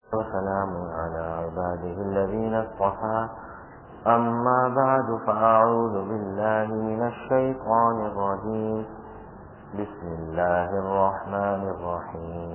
وسلام على عباده الذين اصطفى أما بعد فأعوذ بالله من الشيطان الرجيم بسم الله الرحمن الرحيم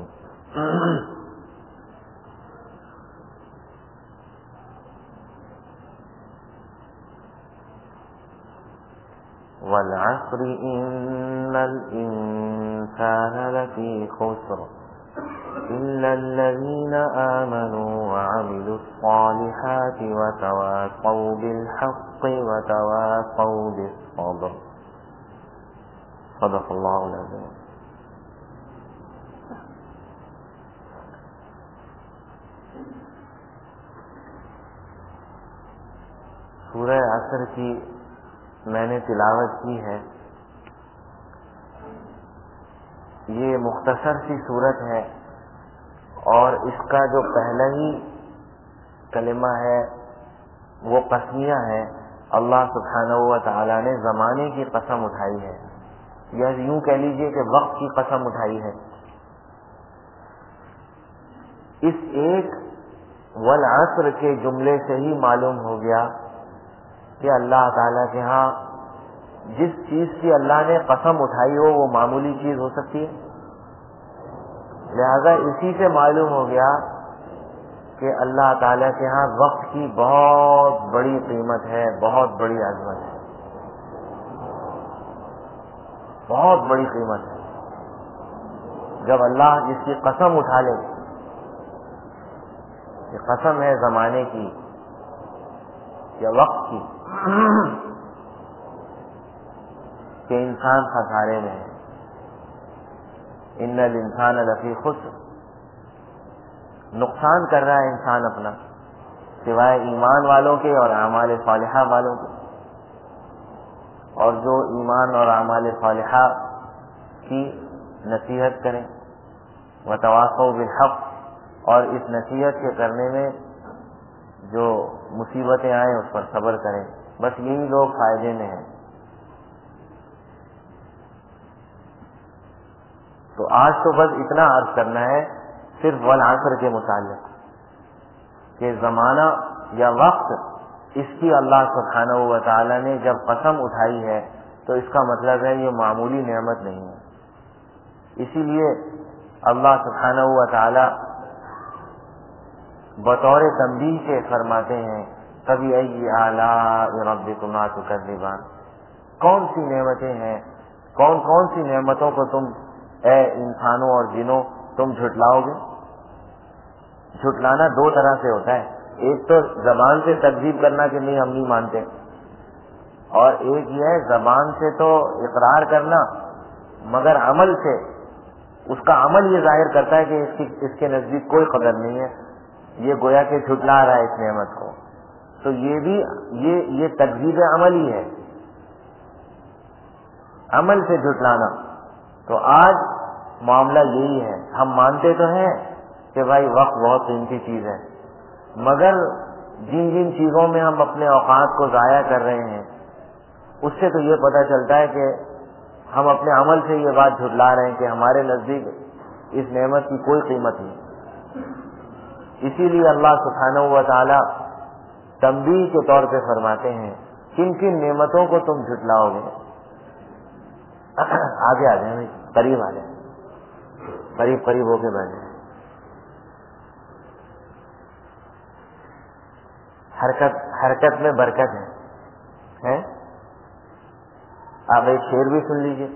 والعصر إن الإنسان لفي خسر إلا الذين آمنوا وعملوا الصالحات وتواصوا بالحق وتواصوا بالصبر صدق الله العظيم. سورہ عصر کی میں نے تلاوت کی ہے. یہ مختصر سی صورت ہے اور اس کا جو پہلا ہی کلمہ ہے وہ قسمیہ ہے. اللہ سبحانہ و تعالی نے زمانے کی قسم اٹھائی ہے, یا یوں کہہ لیجئے کہ وقت کی قسم اٹھائی ہے. اس ایک والعصر کے جملے سے ہی معلوم ہو گیا کہ اللہ تعالیٰ کے ہاں جس چیز کی اللہ نے قسم اٹھائی ہو وہ معمولی چیز ہو سکتی ہے. لہذا اسی سے معلوم ہو گیا کہ اللہ تعالیٰ کے ہاں وقت کی بہت بڑی قیمت ہے, بہت بڑی عظمت ہے, بہت بڑی قیمت ہے. جب اللہ جس کی قسم اٹھا لے, یہ قسم ہے زمانے کی یا وقت کی, کہ انسان خسارے میں ہے. ان الانسان لفی خسر, نقصان کر رہا ہے انسان اپنا, سوائے ایمان والوں کے اور اعمال صالحہ والوں کے. اور جو ایمان اور اعمال صالحہ کی نصیحت کریں, وتواصوا بالحق, اور اس نصیحت کے کرنے میں جو مصیبتیں آئیں اس پر صبر کریں, بس یہی لوگ فائدے میں ہیں. تو آج تو بس اتنا عرض کرنا ہے صرف والعصر کے متعلق کہ زمانہ یا وقت, اس کی اللہ سبحانہ و تعالی نے جب قسم اٹھائی ہے تو اس کا مطلب ہے یہ معمولی نعمت نہیں ہے. اسی لیے اللہ سبحانہ و تعالی بطور تنبیہ کے فرماتے ہیں فَبِأَيِّ آلَاءِ رَبِّكُمَا تُكَذِّبَانِ, کون سی نعمتیں ہیں, کون کون سی نعمتوں کو تم اے انسانوں اور جنوں تم جھٹلاؤ گے. جھٹلانا دو طرح سے ہوتا ہے, ایک تو زبان سے تکذیب کرنا کہ نہیں ہم نہیں مانتے, اور ایک یہ ہے زبان سے تو اقرار کرنا مگر عمل سے اس کا عمل یہ ظاہر کرتا ہے کہ اس کے نزدیک کوئی قدر نہیں ہے, یہ گویا کہ جھٹلا رہا ہے اس نعمت کو. تو یہ بھی یہ تکذیب عملی ہے, عمل سے جھٹلانا. تو آج معاملہ یہی ہے, ہم مانتے تو ہیں کہ بھائی وقت بہت قیمتی چیز ہے, مگر جن جن چیزوں میں ہم اپنے اوقات کو ضائع کر رہے ہیں اس سے تو یہ پتہ چلتا ہے کہ ہم اپنے عمل سے یہ بات جھٹلا رہے ہیں کہ ہمارے نزدیک اس نعمت کی کوئی قیمت نہیں. اسی لیے اللہ سبحانہ و تعالی تنبیہ کے طور پہ فرماتے ہیں کن کن نعمتوں کو تم جھٹلاؤ گے. آگے آ جائیں, قریب آ جائیں, قریب قریب ہو کے بیٹھ جائیں. حرکت میں برکت ہے. آپ ایک شعر بھی سن لیجئے,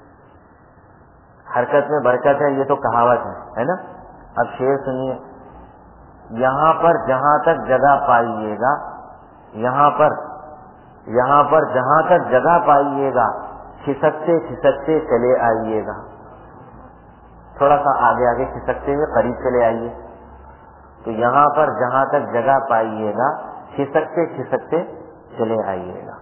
حرکت میں برکت ہے, یہ تو کہاوت ہے نا. اب شعر سنیے, یہاں پر جہاں تک جگہ پائیے گا, یہاں پر جہاں تک جگہ پائیے گا, کھسکتے کھسکتے چلے آئیے گا. تھوڑا سا آگے کھسکتے ہوئے قریب چلے آئیے. تو یہاں پر جہاں تک جگہ پائیے گا, کھسکتے کھسکتے چلے آئیے گا.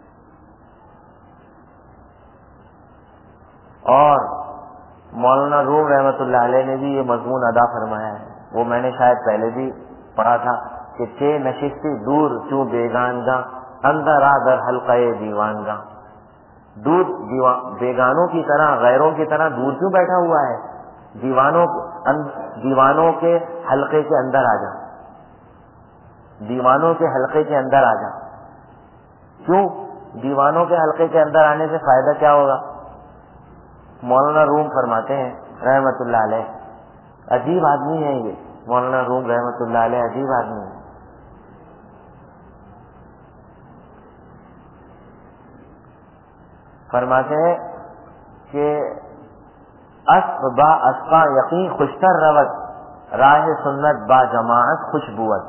اور مولانا روم رحمۃ اللہ علیہ نے بھی یہ مضمون ادا فرمایا ہے, وہ میں نے شاید پہلے بھی پڑھا تھا کہ چے نشستی دور چوں بیگان گا, اندر آ در حلقہ دیوان گا. دور بیگانوں کی طرح, غیروں کی طرح دور کیوں بیٹھا ہوا ہے, دیوانوں کے حلقے کے اندر آ جا، دیوانوں کے حلقے کے اندر آ جا۔ کیوں؟ دیوانوں کے حلقے کے اندر آنے سے فائدہ کیا ہوگا؟ مولانا روم فرماتے ہیں رحمت اللہ علیہ، عجیب آدمی ہے یہ مولانا روم رحمت اللہ علیہ، عجیب آدمی ہے۔ فرماتے ہیں کہ اسب با اسقا یقین خوشتر روت، راہ سنت با جماعت خوشبوت۔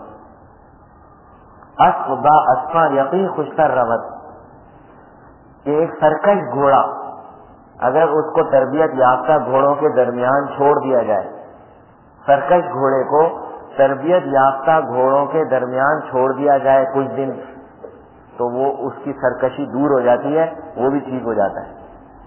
اسب با اسقا یقین خوشتر روت، کہ ایک سرکش گھوڑا اگر اس کو تربیت یافتہ گھوڑوں کے درمیان چھوڑ دیا جائے، سرکش گھوڑے کو تربیت یافتہ گھوڑوں کے درمیان چھوڑ دیا جائے کچھ دن، تو وہ اس کی سرکشی دور ہو جاتی ہے، وہ بھی ٹھیک ہو جاتا ہے۔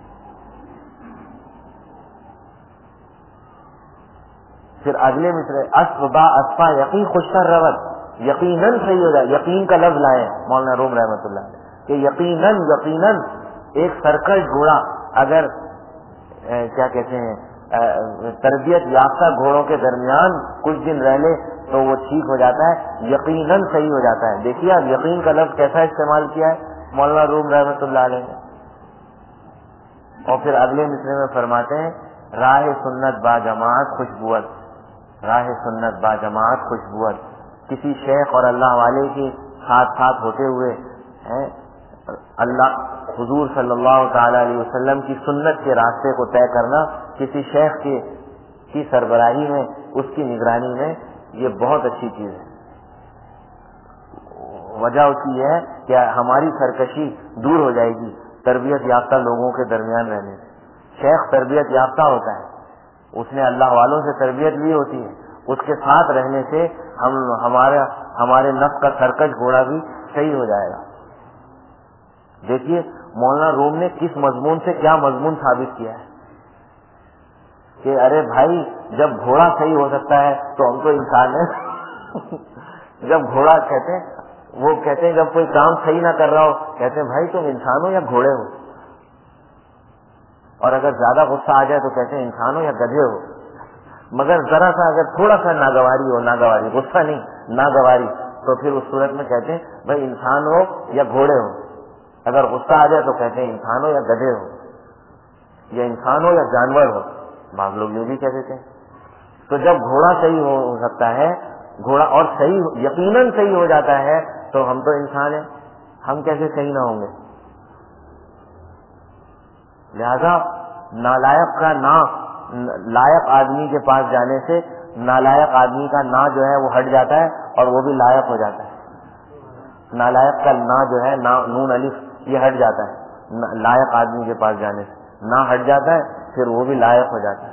پھر اگلے مصرے اسب با اسفا یقین خوشتر روت، یقیناً صحیح ہو جائے، یقین کا لفظ لائے مولانا روم رحمۃ اللہ کہ یقیناً ایک سرکش گھوڑا اگر کیا کہتے ہیں تربیت یافتہ گھوڑوں کے درمیان کچھ دن رہ لے تو وہ ٹھیک ہو جاتا ہے، یقیناً صحیح ہو جاتا ہے۔ دیکھیے اب یقین کا لفظ کیسا استعمال کیا ہے مولانا روم رحمۃ اللہ علیہ نے۔ اور پھر اگلے مصرے میں فرماتے ہیں راہ سنت با جماعت خوشبوت، راہ سنت با جماعت خوشبوت، کسی شیخ اور اللہ والے کے ساتھ ساتھ ہوتے ہوئے اللہ حضور صلی اللہ تعالی علیہ وسلم کی سنت کے راستے کو طے کرنا، کسی شیخ کی سربراہی میں، اس کی نگرانی میں، یہ بہت اچھی چیز ہے۔ وجہ اس کی یہ ہے کہ ہماری سرکشی دور ہو جائے گی تربیت یافتہ لوگوں کے درمیان رہنے سے۔ شیخ تربیت یافتہ ہوتا ہے، اس نے اللہ والوں سے تربیت لی ہوتی ہے، اس کے ساتھ رہنے سے ہمارے نفس کا سرکش گھوڑا بھی صحیح ہو جائے گا۔ دیکھیے مولانا روم نے کس مضمون سے کیا مضمون ثابت کیا ہے کہ ارے بھائی جب گھوڑا صحیح ہو سکتا ہے تو ہم تو انسان ہیں۔ جب گھوڑا کہتے ہیں جب کوئی کام صحیح نہ کر رہا ہو، کہتے ہیں بھائی تم انسان ہو یا گھوڑے ہو، اور اگر زیادہ غصہ آ جائے تو کہتے ہیں انسان ہو یا گدھے ہو، مگر ذرا سا اگر تھوڑا سا ناگواری غصہ نہیں ناگواری، تو پھر اس صورت میں کہتے ہیں بھائی انسان ہو یا گھوڑے ہو۔ اگر غصہ آ جائے تو کہتے ہیں انسان ہو یا گدھے ہو، یا انسان ہو یا جانور ہو، بعض لوگ یہ بھی کہہ دیتے ہیں۔ تو جب گھوڑا صحیح ہو سکتا ہے، گھوڑا اور صحیح یقیناً صحیح ہو جاتا ہے، تو ہم تو انسان ہیں، ہم کیسے صحیح نہ ہوں گے؟ لہذا نالائق کا نا لائق آدمی کے پاس جانے سے نالائق آدمی کا نا جو ہے وہ ہٹ جاتا ہے اور وہ بھی لائق ہو جاتا ہے۔ نالائق کا نا جو ہے نون الف یہ ہٹ جاتا ہے، لائق آدمی کے پاس جانے سے نا ہٹ جاتا ہے، پھر وہ بھی لائق ہو جاتا ہے۔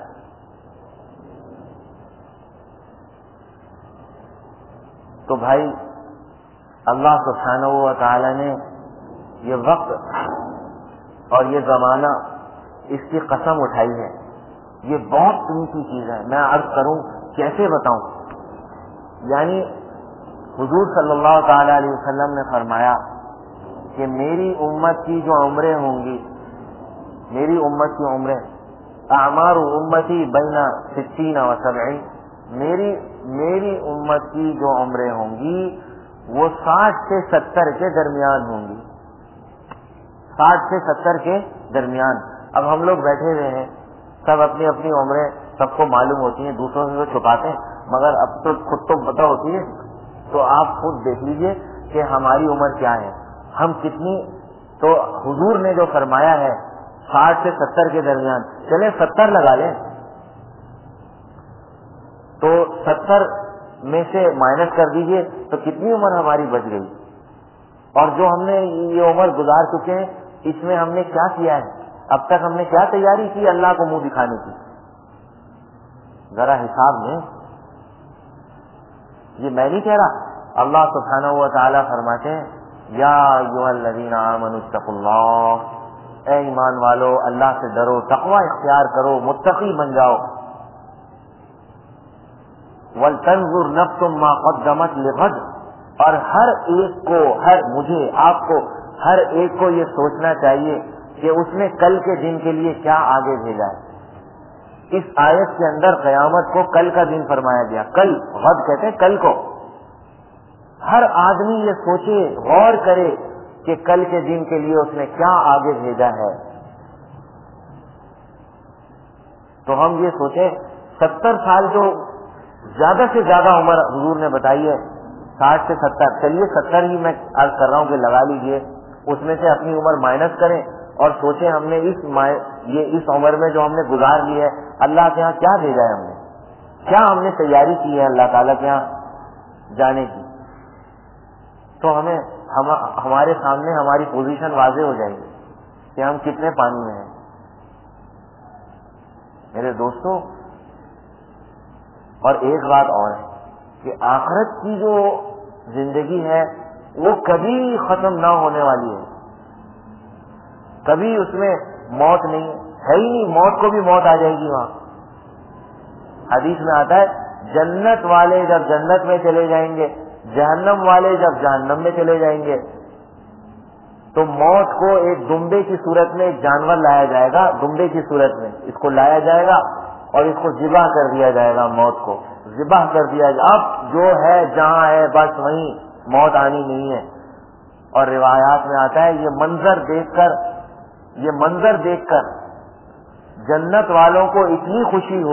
تو بھائی اللہ سبحانہ و تعالی نے یہ وقت اور یہ زمانہ اس کی قسم اٹھائی ہے، یہ بہت قیمتی چیز ہے۔ میں عرض کروں کیسے بتاؤں، یعنی حضور صلی اللہ تعالی علیہ وسلم نے فرمایا کہ میری امت کی جو عمریں ہوں گی، میری امت کی عمریں، اعمار امتی بین 60 و 70، میری امت کی جو عمریں ہوں گی وہ 60 سے 70 کے درمیان ہوں گی، 60 سے 70 کے درمیان۔ اب ہم لوگ بیٹھے ہوئے ہیں، سب اپنی اپنی عمریں سب کو معلوم ہوتی ہیں، دوسروں سے تو چھپاتے ہیں، مگر اب تو خود تو پتہ ہوتی ہے۔ تو آپ خود دیکھ لیجئے کہ ہماری عمر کیا ہے، ہم کتنی، تو حضور نے جو فرمایا ہے 60 سے 70 کے درمیان، چلے 70 لگا لیں، تو 70 میں سے مائنس کر دیجئے تو کتنی عمر ہماری بچ گئی، اور جو ہم نے یہ عمر گزار چکے ہیں اس میں ہم نے کیا کیا ہے، اب تک ہم نے کیا تیاری کی اللہ کو منہ دکھانے کی، ذرا حساب میں۔ یہ میں نہیں کہہ رہا، اللہ سبحانہ و تعالی فرماتے ہیں یا ایھا الذین آمنوا اتقوا اللہ، اے ایمان والو اللہ سے ڈرو، تقوی اختیار کرو، متقی بن جاؤ۔ وَلْتَنْظُرْ نَفْسٌ مَا قَدَّمَتْ لِغَدٍ، اور ہر ایک کو، مجھے آپ کو، ہر ایک کو یہ سوچنا چاہیے کہ اس نے کل کے دن کے لیے کیا آگے بھیجا ہے، اس آیت کے اندر قیامت کو کل کا دن فرمایا گیا. کل، غد کہتے ہیں کل کو. ہر آدمی یہ سوچے، غور کرے کہ کل کے دن کے لیے اس نے کیا آگے بھیجا ہے. تو ہم یہ سوچیں 70 سال جو زیادہ سے زیادہ عمر حضور نے بتائی ہے 60 سے 70، چلیے 70 ہی میں عرض کر رہا ہوں کہ لگا لیجئے، اس میں سے اپنی عمر مائنس کریں اور سوچیں ہم نے اس عمر میں جو ہم نے گزار لی ہے اللہ کے ہاں کیا بھیجا ہے، ہم نے کیا ہم نے تیاری کی ہے اللہ تعالیٰ کے ہاں جانے کی. تو ہمارے سامنے ہماری پوزیشن واضح ہو جائے گی کہ ہم کتنے پانی میں ہیں. میرے دوستوں، اور ایک بات اور ہے کہ آخرت کی جو زندگی ہے وہ کبھی ختم نہ ہونے والی ہے. کبھی اس میں موت نہیں ہے ہی نہیں، موت کو بھی موت آ جائے گی وہاں. حدیث میں آتا ہے جنت والے جب جنت میں چلے جائیں گے، جہنم والے جب جہنم میں چلے جائیں گے، تو موت کو ایک دمبے کی صورت میں ایک جانور لایا جائے گا، دمبے کی صورت میں اس کو لایا جائے گا اور اس کو ذبح کر دیا جائے گا. موت کو ذبح کر دیا جائے. اب جو ہے جہاں ہے بس وہیں موت آنی نہیں ہے. اور روایات میں آتا ہے یہ منظر دیکھ کر جنت والوں کو اتنی خوشی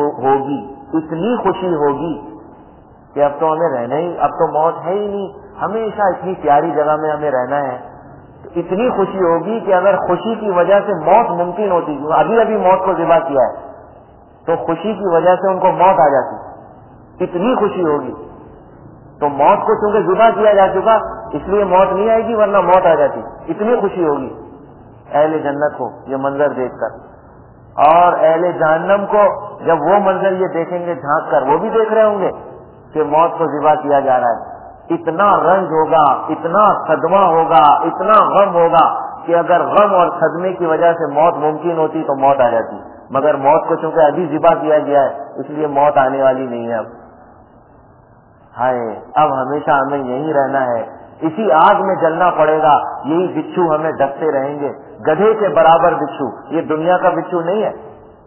ہوگی کہ اب تو ہمیں رہنا ہی، اب تو موت ہے ہی نہیں، ہمیشہ اتنی پیاری جگہ میں ہمیں رہنا ہے. اتنی خوشی ہوگی کہ اگر خوشی کی وجہ سے موت ممکن ہوتی، ابھی موت کو ذبح کیا ہے تو خوشی کی وجہ سے ان کو موت آ جاتی، اتنی خوشی ہوگی. تو موت کو چونکہ ذبح کیا جا چکا اس لیے موت نہیں آئے گی، ورنہ موت آ جاتی. اتنی خوشی ہوگی اہل جنت کو یہ منظر دیکھ کر. اور اہل جہنم کو جب وہ منظر یہ دیکھیں گے جھانک کر، وہ بھی دیکھ رہے ہوں گے کہ موت کو ذبح کیا جا رہا ہے. اتنا رنج ہوگا، اتنا صدمہ ہوگا، اتنا غم ہوگا کہ اگر غم اور صدمے کی وجہ سے موت ممکن ہوتی تو موت آ جاتی. مگر موت کو چونکہ ابھی ذبح کیا گیا ہے اس لیے موت آنے والی نہیں ہے. اب ہائے، اب ہمیشہ ہمیں یہیں رہنا ہے، اسی آگ میں جلنا پڑے گا. یہی بچھو ہمیں ڈستے رہیں گے، گدھے کے برابر بچھو. یہ دنیا کا بچھو نہیں ہے.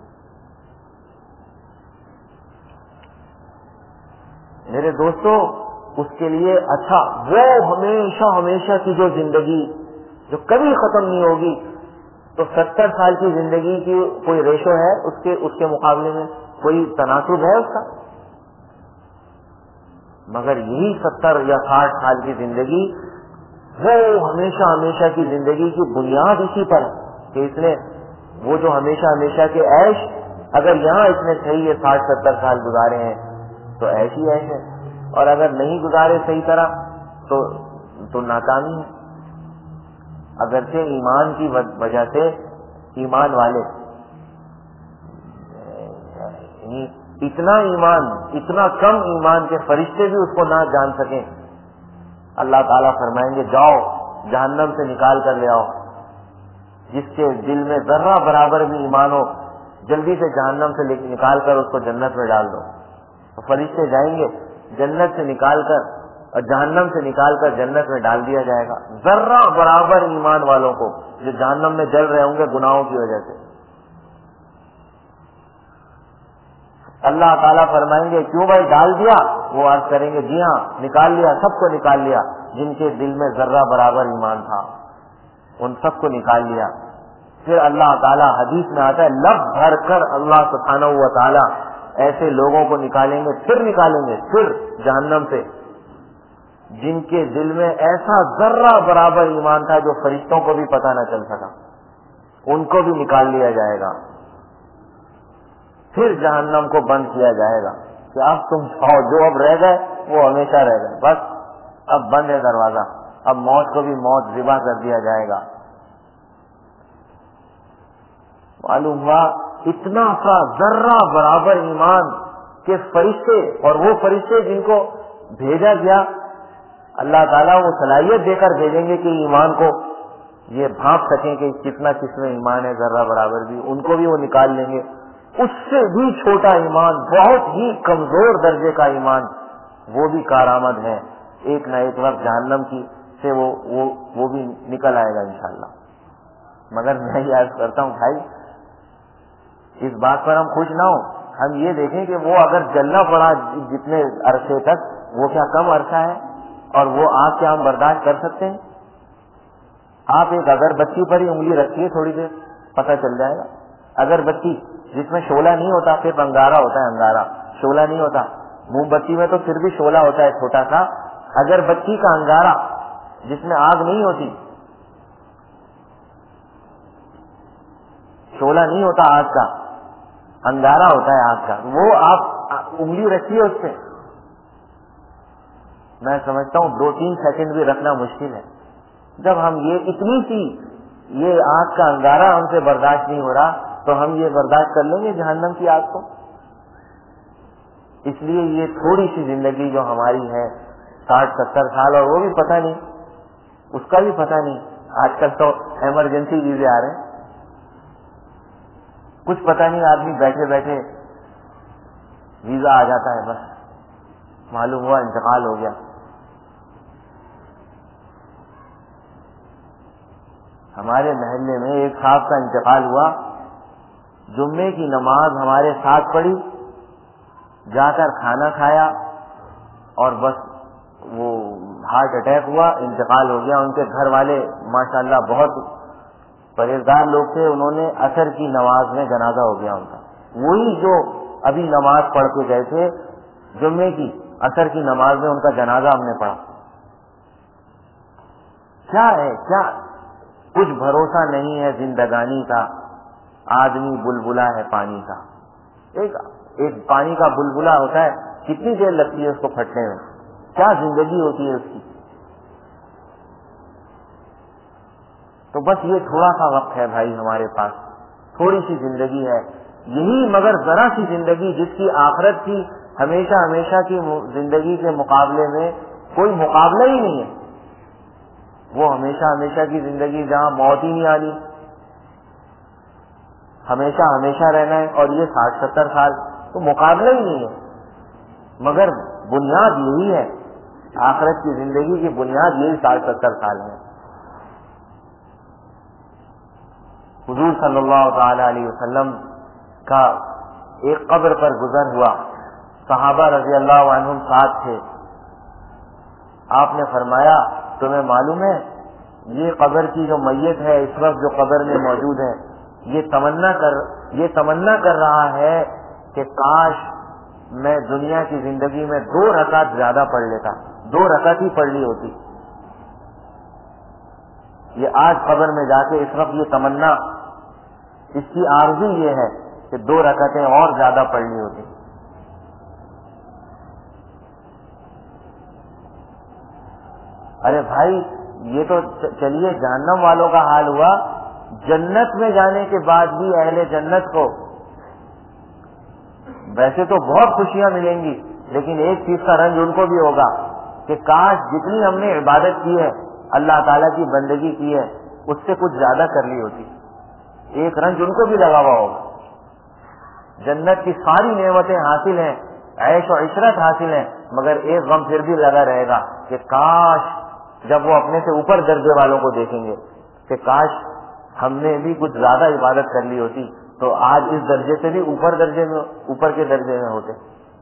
میرے دوستو، اس کے لیے اچھا وہ ہمیشہ کی جو زندگی جو کبھی ختم نہیں ہوگی، تو 70 سال کی زندگی کی کوئی ریشو ہے اس کے مقابلے میں؟ کوئی تناسب ہے اس کا؟ مگر یہی 70 یا 60 سال کی زندگی وہ ہمیشہ کی زندگی کی بنیاد اسی پر کہ اس نے وہ جو ہمیشہ کے عیش، اگر یہاں اس نے صحیح یہ 60-70 سال گزارے ہیں تو عیش ہی عیش ہے، اور اگر نہیں گزارے صحیح طرح تو ناکامی ہے. اگرچہ ایمان کی وجہ سے ایمان والے اتنا کم ایمان کے فرشتے بھی اس کو نہ جان سکیں، اللہ تعالیٰ فرمائیں گے جاؤ جہنم سے نکال کر لے آؤ. جس کے دل میں ذرہ برابر بھی ایمان ہو جلدی سے جہنم سے نکال کر اس کو جنت میں ڈال دو. تو فرشتے جائیں گے جنت سے نکال کر اور جہنم سے نکال کر جنت میں ڈال دیا جائے گا ذرہ برابر ایمان والوں کو جو جہنم میں جل رہے ہوں گے گناہوں کی وجہ سے. اللہ تعالیٰ فرمائیں گے کیوں بھائی ڈال دیا؟ وہ عرض کریں گے جی ہاں نکال لیا، سب کو نکال لیا جن کے دل میں ذرہ برابر ایمان تھا ان سب کو نکال لیا. پھر اللہ تعالیٰ حدیث میں آتا ہے لب بھر کر اللہ سبحانہ و تعالیٰ ایسے لوگوں کو نکالیں گے پھر جہنم سے جن کے دل میں ایسا ذرہ برابر ایمان تھا جو فرشتوں کو بھی پتہ نہ چل سکا، ان کو بھی نکال لیا جائے گا. پھر جہنم کو بند کیا جائے گا کہ اب تم جاؤ، جو اب رہ گئے وہ ہمیشہ رہ گئے، بس اب بند ہے دروازہ. اب موت کو بھی موت ذبح کر دیا جائے گا. معلوم ہوا اتنا سا ذرہ برابر ایمان کے فرشتے، اور وہ فرشتے جن کو بھیجا گیا اللہ تعالیٰ وہ صلاحیت دے کر بھیجیں گے کہ ایمان کو یہ بھانپ سکیں کہ کتنا کس میں ایمان ہے ذرہ برابر بھی، ان کو بھی وہ نکال لیں گے. اس سے بھی چھوٹا ایمان، بہت ہی کمزور درجے کا ایمان، وہ بھی کارآمد ہے، ایک نہ ایک وقت جہنم کی سے وہ بھی نکل آئے گا انشاءاللہ. مگر میں یہ عرض کرتا ہوں بھائی اس بات پر ہم خوش نہ ہوں ہم یہ دیکھیں کہ وہ اگر جلنا پڑا جتنے عرصے تک، وہ کیا کم عرصہ ہے؟ اور وہ آگ کیا ہم برداشت کر سکتے ہیں؟ آپ ایک اگربتی پر ہی انگلی رکھیے تھوڑی دیر، پتہ چل جائے گا۔ اگربتی جس میں شعلہ نہیں ہوتا، صرف انگارہ ہوتا ہے، انگارہ شعلہ نہیں ہوتا۔ موم بتی میں تو پھر بھی شعلہ ہوتا ہے چھوٹا سا، اگربتی کا انگارہ جس میں آگ نہیں ہوتی، شعلہ نہیں ہوتا آگ کا، انگارہ ہوتا ہے آگ کا، وہ آپ انگلی رکھیے اس پہ، میں سمجھتا ہوں 2-3 سیکنڈ بھی رکھنا مشکل ہے۔ جب ہم یہ اتنی سی یہ آگ کا انگارہ ہم سے برداشت نہیں ہو رہا، تو ہم یہ برداشت کر لیں گے جہنم کی آگ کو؟ اس لیے یہ تھوڑی سی زندگی جو ہماری ہے 60-70 سال، اور وہ بھی پتہ نہیں، اس کا بھی پتہ نہیں، آج کل تو ایمرجنسی ویزے آ رہے ہیں، کچھ پتہ نہیں، آدمی بیٹھے بیٹھے ویزا آ جاتا ہے، بس معلوم ہوا انتقال ہو گیا۔ ہمارے محلے میں ایک صاحب کا انتقال ہوا، جمعے کی نماز ہمارے ساتھ پڑھی، جا کر کھانا کھایا، اور بس وہ ہارٹ اٹیک ہوا، انتقال ہو گیا۔ ان کے گھر والے ماشاءاللہ بہت پرہیزگار لوگ تھے، انہوں نے عصر کی نماز میں جنازہ ہو گیا ان کا، وہی جو ابھی نماز پڑھ کے گئے تھے جمعے کی، عصر کی نماز میں ان کا جنازہ ہم نے پڑھا۔ کیا ہے، کیا کچھ بھروسہ نہیں ہے زندگانی کا، آدمی بلبلا ہے پانی کا، ایک پانی کا بلبلا ہوتا ہے، کتنی دیر لگتی ہے اس کو پھٹنے میں، کیا زندگی ہوتی ہے اس کی؟ تو بس یہ تھوڑا سا وقت ہے بھائی ہمارے پاس، تھوڑی سی زندگی ہے یہی، مگر ذرا سی زندگی جس کی آخرت کی ہمیشہ ہمیشہ کی زندگی کے مقابلے میں کوئی مقابلہ ہی نہیں ہے۔ وہ ہمیشہ ہمیشہ کی زندگی جہاں موت ہی نہیں آنی، ہمیشہ ہمیشہ رہنا ہے، اور یہ 60-70 سال تو مقابلہ ہی نہیں ہے، مگر بنیاد یہی ہے، آخرت کی زندگی کی بنیاد یہی 60-70 سال ہے۔ حضور صلی اللہ تعالی علیہ وسلم کا ایک قبر پر گزر ہوا، صحابہ رضی اللہ عنہم ساتھ تھے، آپ نے فرمایا تمہیں معلوم ہے یہ قبر کی جو میت ہے اس وقت جو قبر میں موجود ہے، یہ تمنا کر رہا ہے کہ کاش میں دنیا کی زندگی میں 2 رکعت زیادہ پڑھ لیتا، 2 رکعت ہی پڑھ لی ہوتی۔ یہ آج قبر میں جا کے اس وقت یہ تمنا، اس کی آرزو یہ ہے کہ 2 رکعتیں اور زیادہ پڑھ لی ہوتی۔ ارے بھائی یہ تو چلیے جہنم والوں کا حال ہوا، جنت میں جانے کے بعد بھی اہل جنت کو ویسے تو بہت خوشیاں ملیں گی، لیکن ایک چیز کا رنج ان کو بھی ہوگا کہ کاش جتنی ہم نے عبادت کی ہے، اللہ تعالیٰ کی بندگی کی ہے، اس سے کچھ زیادہ کر لی ہوتی، ایک رنج ان کو بھی لگا ہوا ہوگا۔ جنت کی ساری نعمتیں حاصل ہیں، عیش و عشرت حاصل ہیں، مگر ایک غم پھر بھی لگا رہے گا کہ کاش جب وہ اپنے سے اوپر درجے والوں کو دیکھیں گے کہ کاش ہم نے بھی کچھ زیادہ عبادت کر لی ہوتی تو آج اس درجے سے بھی اوپر کے درجے میں ہوتے۔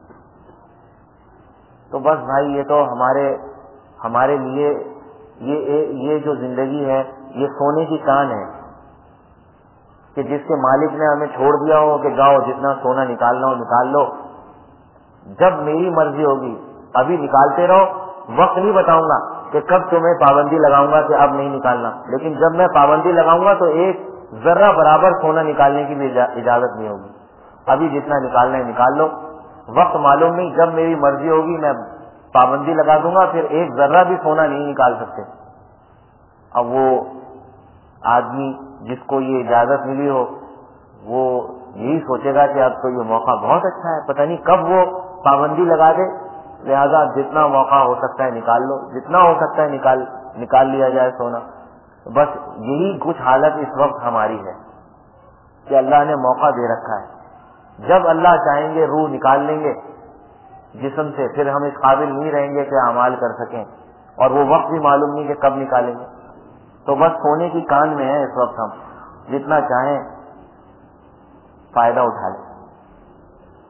تو بس بھائی یہ تو ہمارے لیے یہ جو زندگی ہے یہ سونے کی کان ہے کہ جس کے مالک نے ہمیں چھوڑ دیا ہو کہ جاؤ جتنا سونا نکالنا ہو نکال لو، جب میری مرضی ہوگی ابھی نکالتے رہو، وقت نہیں بتاؤں گا کہ کب تمہیں پابندی لگاؤں گا کہ اب نہیں نکالنا، لیکن جب میں پابندی لگاؤں گا تو ایک ذرہ برابر سونا نکالنے کی بھی اجازت نہیں ہوگی، ابھی جتنا نکالنا ہے نکال لو، وقت معلوم نہیں، جب میری مرضی ہوگی میں پابندی لگا دوں گا، پھر ایک ذرہ بھی سونا نہیں نکال سکتے۔ اب وہ آدمی جس کو یہ اجازت ملی ہو وہ یہی سوچے گا کہ اب تو یہ موقع بہت اچھا ہے، پتہ نہیں کب وہ پابندی لگا دے، لہذا جتنا موقع ہو سکتا ہے نکال لو، جتنا ہو سکتا ہے نکال لیا جائے سونا۔ بس یہی کچھ حالت اس وقت ہماری ہے کہ اللہ نے موقع دے رکھا ہے، جب اللہ چاہیں گے روح نکال لیں گے جسم سے، پھر ہم اس قابل نہیں رہیں گے کہ اعمال کر سکیں، اور وہ وقت بھی معلوم نہیں کہ کب نکالیں گے۔ تو بس سونے کی کان میں ہے اس وقت، ہم جتنا چاہیں فائدہ اٹھا لیں۔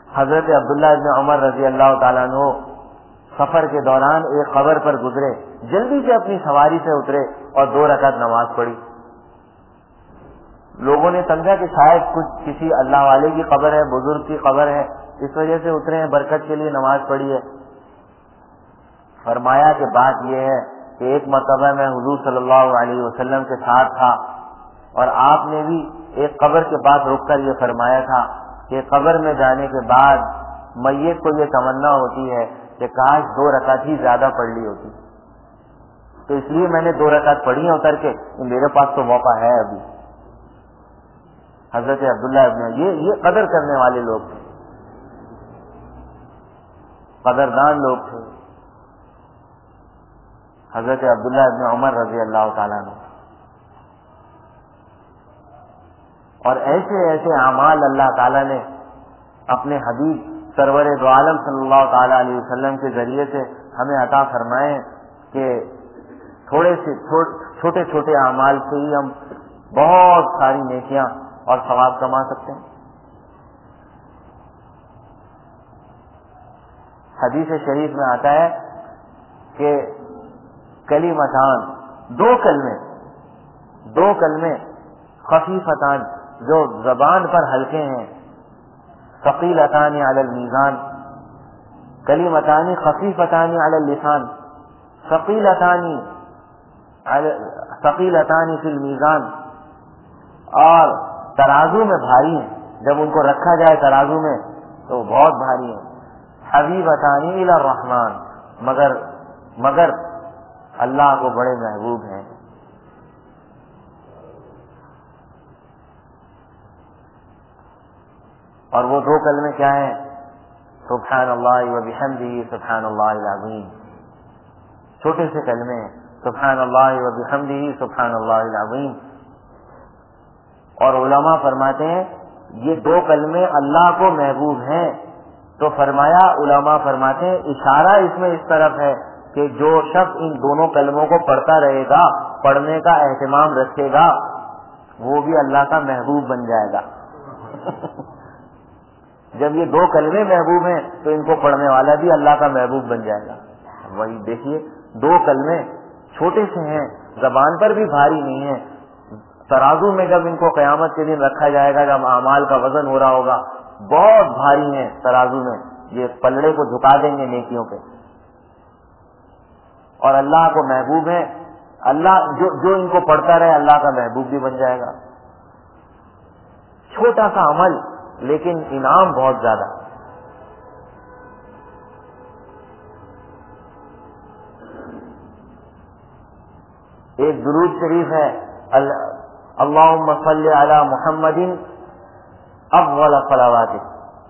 حضرت عبداللہ ابن عمر رضی اللہ تعالیٰ عنہ سفر کے دوران ایک قبر پر گزرے، جلدی سے اپنی سواری سے اترے اور 2 رکعت نماز پڑھی. لوگوں نے سمجھا کہ شاید کچھ کسی اللہ والے کی قبر ہے، بزرگ کی قبر ہے، اس وجہ سے اترے ہیں، برکت کے لیے نماز پڑھی ہے. فرمایا کہ بات یہ ہے کہ ایک مرتبہ میں حضور صلی اللہ علیہ وسلم کے ساتھ تھا اور آپ نے بھی ایک قبر کے پاس رک کر یہ فرمایا تھا کہ قبر میں جانے کے بعد میت کو یہ تمنا ہوتی ہے کہ کاش 2 رکعت ہی زیادہ پڑھ لی ہوتی، تو اس لیے میں نے 2 رکعت پڑھی ہیں اتر کے، میرے پاس تو موقع ہے ابھی. حضرت عبداللہ ابن یہ قدر کرنے والے لوگ تھے، قدردان لوگ تھے حضرت عبداللہ ابن عمر رضی اللہ تعالیٰ عنہ. اور ایسے ایسے اعمال اللہ تعالیٰ نے اپنے حبیب سرور دو عالم صلی اللہ تعالیٰ علیہ وسلم کے ذریعے سے ہمیں عطا فرمائے کہ چھوٹے چھوٹے اعمال سے ہی ہم بہت ساری نیکیاں اور ثواب کما سکتے ہیں. حدیث شریف میں آتا ہے کہ کلمتان، 2 کلمے خفیفتان جو زبان پر ہلکے ہیں، ثقیلتان علی المیزان، کلمتان خفیفتان علی اللسان، ثقیلتان فی المیزان، اور ترازو میں بھاری ہیں، جب ان کو رکھا جائے ترازو میں تو بہت بھاری ہیں. حبیبتان الی الرحمن، مگر اللہ کو بڑے محبوب ہیں. اور وہ 2 کلمے کیا ہیں؟ سبحان اللہ و بحمدہ سبحان اللہ العظیم. چھوٹے سے کلمے ہیں، سبحان اللہ و بحمدہ سبحان اللہ العظیم. اور علماء فرماتے ہیں یہ 2 کلمے اللہ کو محبوب ہیں، تو فرمایا علماء فرماتے ہیں اشارہ اس میں اس طرف ہے کہ جو شخص ان دونوں کلموں کو پڑھتا رہے گا، پڑھنے کا اہتمام رکھے گا، وہ بھی اللہ کا محبوب بن جائے گا. جب یہ 2 کلمے محبوب ہیں تو ان کو پڑھنے والا بھی اللہ کا محبوب بن جائے گا. وہی دیکھیے 2 کلمے چھوٹے سے ہیں، زبان پر بھی بھاری نہیں ہیں، ترازو میں جب ان کو قیامت کے دن رکھا جائے گا، جب اعمال کا وزن ہو رہا ہوگا، بہت بھاری ہیں ترازو میں، یہ پلڑے کو جھکا دیں گے نیکیوں کے. اور اللہ کو محبوب ہے، اللہ جو ان کو پڑھتا رہے اللہ کا محبوب بھی بن جائے گا. چھوٹا سا عمل لیکن انعام بہت زیادہ. ایک درود شریف ہے، اللہم صلی علی محمد افضل صلواتک.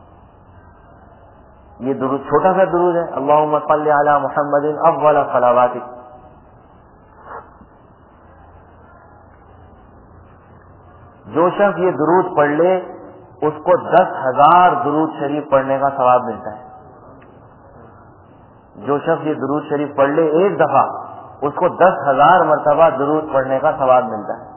یہ درود چھوٹا سا درود ہے، اللہم صلی علی محمد افضل صلواتک. جو شخص یہ درود پڑھ لے اس کو 10,000 درود شریف پڑھنے کا ثواب ملتا ہے. جو شخص یہ درود شریف پڑھ لے ایک دفعہ اس کو 10,000 مرتبہ درود پڑھنے کا ثواب ملتا ہے.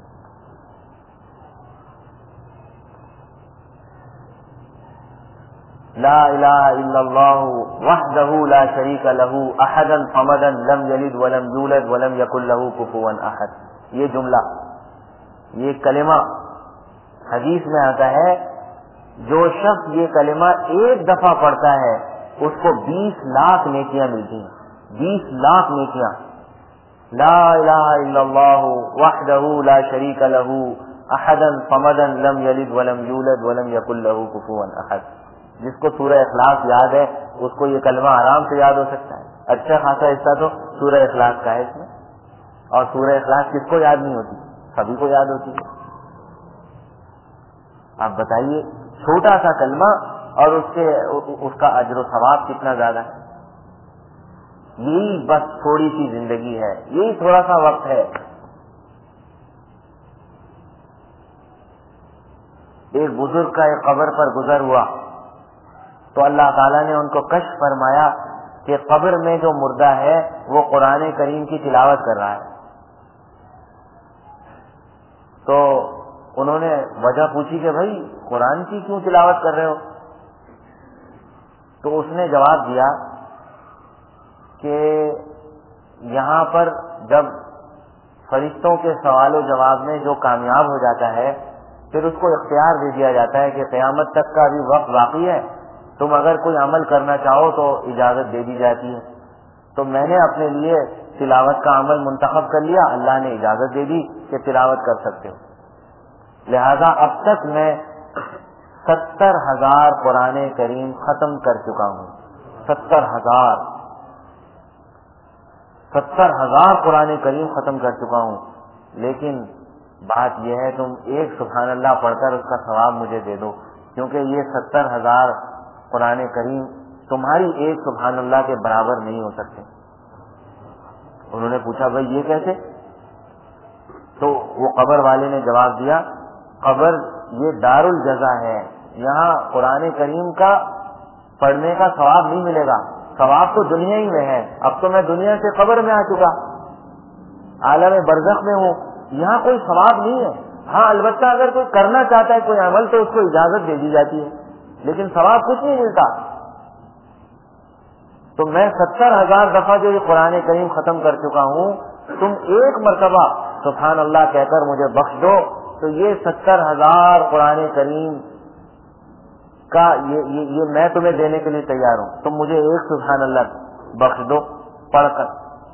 لا الہ الا اللہ وحدہ لا شریک لہ احدا صمدا لم یلد ولم یولد ولم یکن لہ کفوا احد. یہ جملہ، یہ کلمہ حدیث میں آتا ہے جو شخص یہ کلمہ ایک دفعہ پڑھتا ہے اس کو 20 لاکھ نیکیاں ملتی ہیں. 20 لاکھ نیکیاں. لا الہ الا اللہ وحدہ لا شریک لہ احدا صمدا لم یلد ولم یولد ولم یکن لہ کفوا احد. جس کو سورہ اخلاص یاد ہے اس کو یہ کلمہ آرام سے یاد ہو سکتا ہے. اچھا خاصا حصہ تو سورہ اخلاص کا ہے اس میں. اور سورہ اخلاص کس کو یاد نہیں ہوتی؟ سبھی کو یاد ہوتی ہے. آپ بتائیے چھوٹا سا کلمہ اور اس کا اجر و ثواب کتنا زیادہ ہے. یہی بس تھوڑی سی زندگی ہے، یہی تھوڑا سا وقت ہے. ایک بزرگ کا ایک قبر پر گزر ہوا تو اللہ تعالیٰ نے ان کو کشف فرمایا کہ قبر میں جو مردہ ہے وہ قرآن کریم کی تلاوت کر رہا ہے. تو انہوں نے وجہ پوچھی کہ بھائی قرآن کی کیوں تلاوت کر رہے ہو؟ تو اس نے جواب دیا کہ یہاں پر جب فرشتوں کے سوال و جواب میں جو کامیاب ہو جاتا ہے پھر اس کو اختیار دے دیا جاتا ہے کہ قیامت تک کا بھی وقت باقی ہے، تم اگر کوئی عمل کرنا چاہو تو اجازت دے دی جاتی ہے. تو میں نے اپنے لیے تلاوت کا عمل منتخب کر لیا، اللہ نے اجازت دے دی کہ تلاوت کر سکتے ہو. لہذا اب تک میں 70,000 قرآن کریم ختم کر چکا ہوں. 70,000 قرآن کریم ختم کر چکا ہوں. لیکن بات یہ ہے تم ایک سبحان اللہ پڑھ کر اس کا ثواب مجھے دے دو، کیونکہ یہ 70,000 قرآن کریم تمہاری ایک سبحان اللہ کے برابر نہیں ہو سکتے. انہوں نے پوچھا بھائی یہ کیسے؟ تو وہ قبر والے نے جواب دیا، قبر یہ دار الجزا ہے، یہاں قرآن کریم کا پڑھنے کا ثواب نہیں ملے گا، ثواب تو دنیا ہی میں ہے. اب تو میں دنیا سے قبر میں آ چکا، عالم برزخ میں ہوں، یہاں کوئی ثواب نہیں ہے. ہاں البتہ اگر کوئی کرنا چاہتا ہے کوئی عمل تو اس کو اجازت دے دی جاتی ہے، لیکن ثواب کچھ نہیں ملتا. تو میں 70,000 دفعہ جو یہ قرآن کریم ختم کر چکا ہوں، تم ایک مرتبہ سبحان اللہ کہہ کر مجھے بخش دو تو یہ 70,000 قرآن کریم کا یہ میں تمہیں دینے کے لیے تیار ہوں. تم مجھے ایک سبحان اللہ بخش دو پڑھ کر.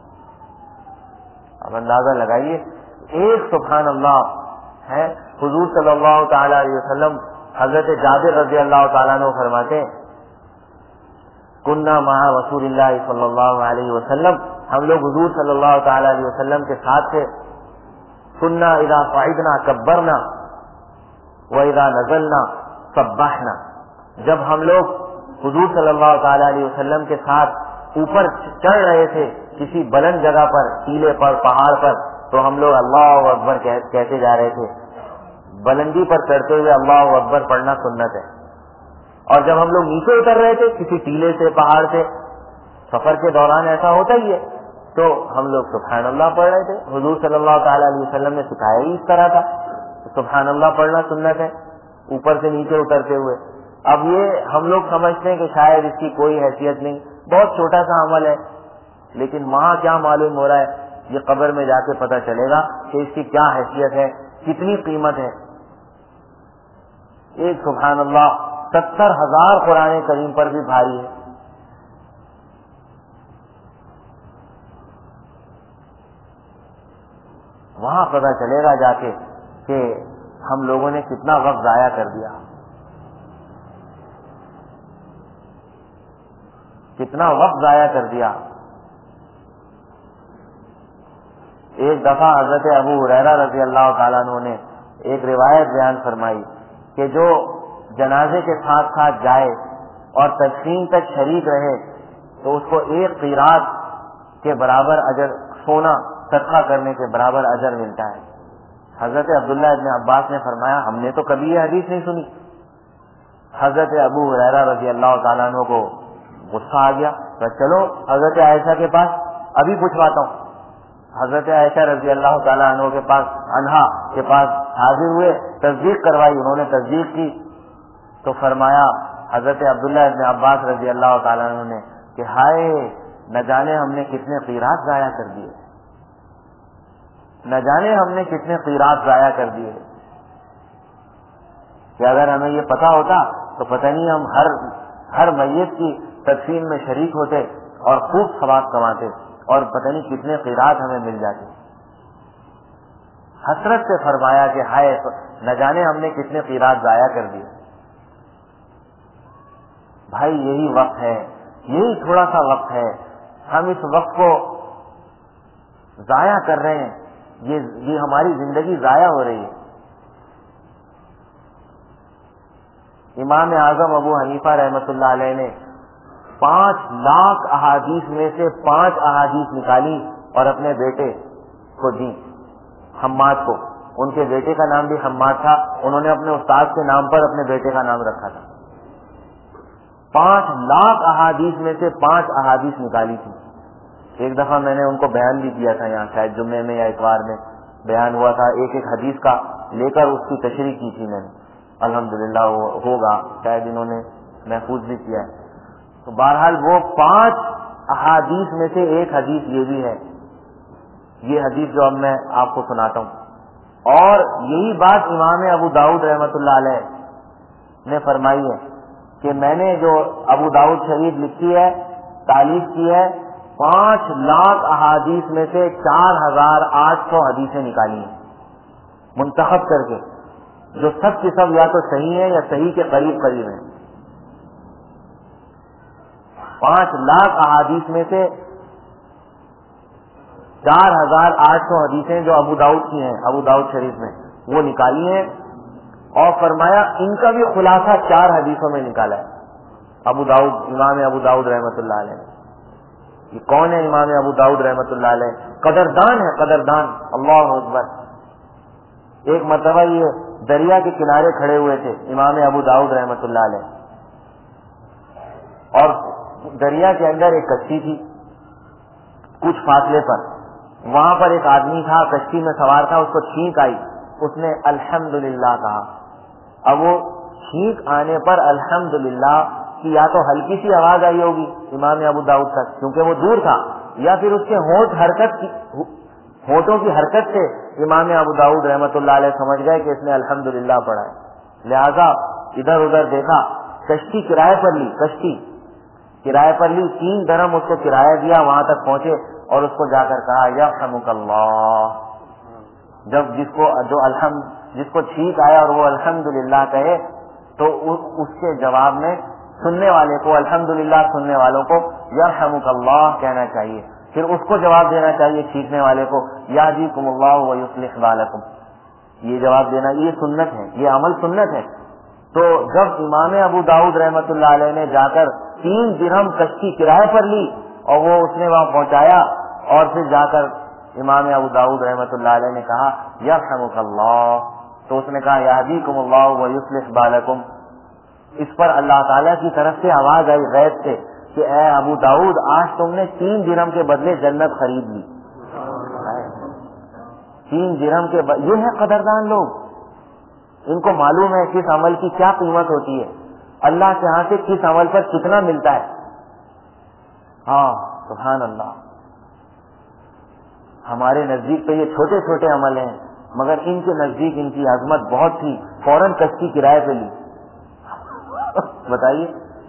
اب اندازہ لگائیے ایک سبحان اللہ ہے. حضور صلی اللہ تعالی علیہ وسلم حضرت جابر رضی اللہ تعالیٰ عنہ فرماتے ہیں کننا مع رسول اللہ صلی اللہ علیہ وسلم، ہم لوگ حضور صلی اللہ تعالی علیہ وسلم کے ساتھ تھے. کننا اذا صعدنا کبرنا واذا نزلنا سبحنا، جب ہم لوگ حضور صلی اللہ تعالی علیہ وسلم کے ساتھ اوپر چڑھ رہے تھے کسی بلند جگہ پر، ٹیلے پر، پہاڑ پر، تو ہم لوگ اللہ اکبر کہتے جا رہے تھے. بلندی پر چڑھتے ہوئے اللہ اکبر پڑھنا سنت ہے. اور جب ہم لوگ نیچے اتر رہے تھے کسی ٹیلے سے، پہاڑ سے، سفر کے دوران ایسا ہوتا ہی ہے، تو ہم لوگ سبحان اللہ پڑھ رہے تھے. حضور صلی اللہ تعالی علیہ وسلم نے سکھایا ہی اس طرح تھا، سبحان اللہ پڑھنا سنت ہے اوپر سے نیچے اترتے ہوئے. اب یہ ہم لوگ سمجھتے ہیں کہ شاید اس کی کوئی حیثیت نہیں، بہت چھوٹا سا عمل ہے، لیکن وہاں کیا معلوم ہو رہا ہے، یہ قبر میں جا کے پتہ چلے گا کہ اس کی کیا حیثیت ہے، کتنی قیمت ہے. ایک سبحان اللہ 70,000 قرآن کریم پر بھی بھاری ہے. وہاں پتہ چلے گا جا کے کہ ہم لوگوں نے کتنا وقت ضائع کر دیا، کتنا وقت ضائع کر دیا. ایک دفعہ حضرت ابو ہریرہ رضی اللہ تعالیٰ عنہ نے ایک روایت بیان فرمائی کہ جو جنازے کے ساتھ ساتھ جائے اور تدفین تک شریک رہے تو اس کو ایک قیراط کے برابر اجر، سونا صدقہ کرنے کے برابر اجر ملتا ہے. حضرت عبداللہ ابن عباس نے فرمایا ہم نے تو کبھی یہ حدیث نہیں سنی. حضرت ابو ہریرہ رضی اللہ تعالیٰ عنہ کو غصہ آ گیا، تو چلو حضرت عائشہ کے پاس ابھی پوچھواتا ہوں. حضرت عائشہ رضی اللہ تعالیٰ عنہ کے پاس حاضر ہوئے، تصدیق کروائی. انہوں نے تصدیق کی تو فرمایا حضرت عبداللہ ابن عباس رضی اللہ تعالیٰ عنہ نے کہ ہائے نہ جانے ہم نے کتنے قیراط ضائع کر دیے، نہ جانے ہم نے کتنے قیراط ضائع کر دیے. کہ اگر ہمیں یہ پتا ہوتا تو پتہ نہیں ہم ہر میت کی تدفین میں شریک ہوتے اور خوب ثواب کماتے اور پتہ نہیں کتنے قیراط ہمیں مل جاتے. حسرت سے فرمایا کہ ہائے نہ جانے ہم نے کتنے قیراط ضائع کر دیے. بھائی یہی وقت ہے، یہی تھوڑا سا وقت ہے، ہم اس وقت کو ضائع کر رہے ہیں، یہ ہماری زندگی ضائع ہو رہی ہے. امام اعظم ابو حنیفہ رحمۃ اللہ علیہ نے 5 لاکھ احادیث میں سے 5 احادیث نکالی اور اپنے بیٹے کو دی، حماد کو. ان کے بیٹے کا نام بھی حماد تھا، انہوں نے اپنے استاد کے نام پر اپنے بیٹے کا نام رکھا تھا. 5 لاکھ احادیث میں سے 5 احادیث نکالی تھی. ایک دفعہ میں نے ان کو بیان بھی دیا تھا، یہاں شاید جمعے میں یا اتوار میں بیان ہوا تھا. ایک حدیث کا لے کر اس کی تشریح کی تھی میں نے. الحمدللہ ہوگا، شاید انہوں نے محفوظ بھی کیا ہے. تو بہرحال وہ 5 احادیث میں سے ایک حدیث یہ بھی ہے، یہ حدیث جو اب میں آپ کو سناتا ہوں۔ اور یہی بات امام ابو داؤد رحمۃ اللہ علیہ نے فرمائی ہے کہ میں نے جو ابو داؤد شریف لکھی ہے، تالیف کی ہے، 5 لاکھ احادیث میں سے 4800 حدیثیں نکالی ہیں منتخب کر کے، جو سب کی سب یا تو صحیح ہیں یا صحیح کے قریب قریب ہیں۔ 5 لاکھ احادیث میں سے 4800 حدیثیں جو ابو داؤد کی ہیں، ابو داؤد شریف میں، وہ نکالی ہیں، اور فرمایا ان کا بھی خلاصہ 4 حدیثوں میں نکالا ہے ابو داؤد، امام ابو داؤد رحمۃ اللہ علیہ۔ یہ کون ہے امام ابو داؤد رحمۃ اللہ علیہ؟ قدردان ہے، قدردان، اللہ اکبر۔ ایک مرتبہ یہ دریا کے کنارے کھڑے ہوئے تھے امام ابو داؤد رحمۃ اللہ علیہ، اور دریا کے اندر ایک کشتی تھی کچھ فاصلے پر، وہاں پر ایک آدمی تھا کشتی میں سوار تھا، اس کو چھینک آئی، اس نے الحمدللہ کہا۔ اب وہ چھینک آنے پر الحمدللہ کی یا تو ہلکی سی آواز آئی ہوگی امام ابو داؤد تک کیونکہ وہ دور تھا، یا پھر اس کے ہونٹوں کی حرکت سے امام ابو داؤد رحمۃ اللہ علیہ سمجھ گئے کہ اس نے الحمدللہ پڑھا ہے، لہذا ادھر ادھر دیکھا، کشتی کرائے پر لی، کشتی کرائے پر لی، 3 درہم اس کو کرایہ دیا، وہاں تک پہنچے اور اس کو جا کر کہا یرحمک اللہ۔ جب جس کو چھینک آیا اور وہ الحمدللہ کہے تو اس کے جواب میں سننے والے کو، الحمدللہ سننے والوں کو یرحمک اللہ کہنا چاہیے، پھر اس کو جواب دینا چاہیے چھینکنے والے کو یہدیکم اللہ ویصلح بالکم، یہ جواب دینا، یہ سنت ہے، یہ عمل سنت ہے۔ تو جب امام ابو داؤد رحمۃ اللہ علیہ نے جا کر 3 درہم کشتی کرائے پر لی اور وہ اس نے وہاں پہنچایا، اور پھر جا کر امام ابو داؤد رحمۃ اللہ علیہ نے کہا یرحمک اللہ، تو اس نے کہا یہدیکم اللہ ویصلح بالکم۔ اس پر اللہ تعالیٰ کی طرف سے آواز آئی غیب سے کہ اے ابو داؤد، آج تم نے 3 درہم کے بدلے جنت خرید لی۔ 3 درہم کے یہ ہے قدردان لوگ، ان کو معلوم ہے کس عمل کی کیا قیمت ہوتی ہے، اللہ کے ہاں سے کس عمل پر کتنا ملتا ہے۔ ہاں سبحان اللہ، ہمارے نزدیک تو یہ چھوٹے چھوٹے عمل ہیں، مگر ان کے نزدیک ان کی عظمت بہت تھی، فوراً کشتی کرائے پہ لی۔ بتائیے،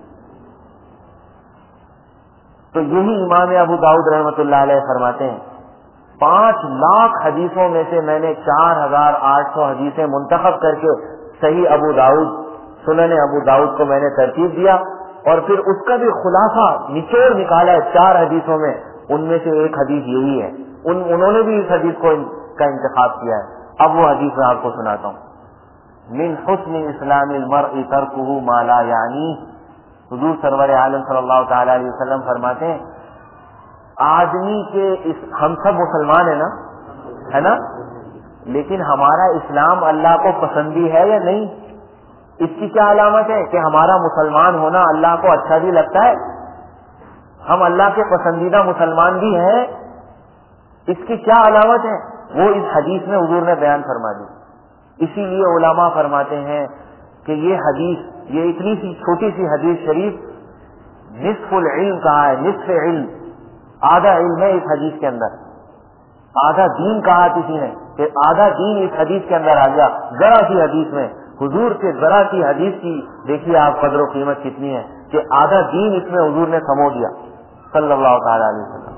تو یہی امام ابو داؤد رحمۃ اللہ علیہ فرماتے ہیں 5 لاکھ حدیثوں میں سے میں نے 4800 حدیثیں منتخب کر کے صحیح ابو داؤد، سنن ابو داؤد کو میں نے ترتیب دیا، اور پھر اس کا بھی خلاصہ نچوڑ نکالا ہے 4 حدیثوں میں، ان میں سے ایک حدیث یہی ہے، انہوں نے بھی اس حدیث کا انتخاب کیا ہے۔ اب وہ حدیث میں آپ کو سناتا ہوں۔ من حسن اسلام المرء ترکہ ما لا یعنی، حضور سرور عالم صلی اللہ تعالی علیہ وسلم فرماتے ہیں آدمی کے ہم سب مسلمان ہیں نا، ہے نا، لیکن ہمارا اسلام اللہ کو پسندی ہے یا نہیں؟ اس کی کیا علامت ہے کہ ہمارا مسلمان ہونا اللہ کو اچھا بھی لگتا ہے، ہم اللہ کے پسندیدہ مسلمان بھی ہیں، اس کی کیا علامت ہے؟ وہ اس حدیث میں حضور نے بیان فرما دی۔ اسی لیے علماء فرماتے ہیں کہ یہ حدیث، یہ اتنی سی چھوٹی سی حدیث شریف نصف العلم کہا ہے، نصف علم، آدھا علم ہے اس حدیث کے اندر، آدھا دین کہا کسی نے کہ آدھا دین اس حدیث کے اندر آ گیا، ذرا سی حدیث میں، حضور سے ذرا سی حدیث کی دیکھیے آپ قدر و قیمت کتنی ہے کہ آدھا دین اس میں حضور نے سمو دیا صلی اللہ تعالی علیہ وسلم۔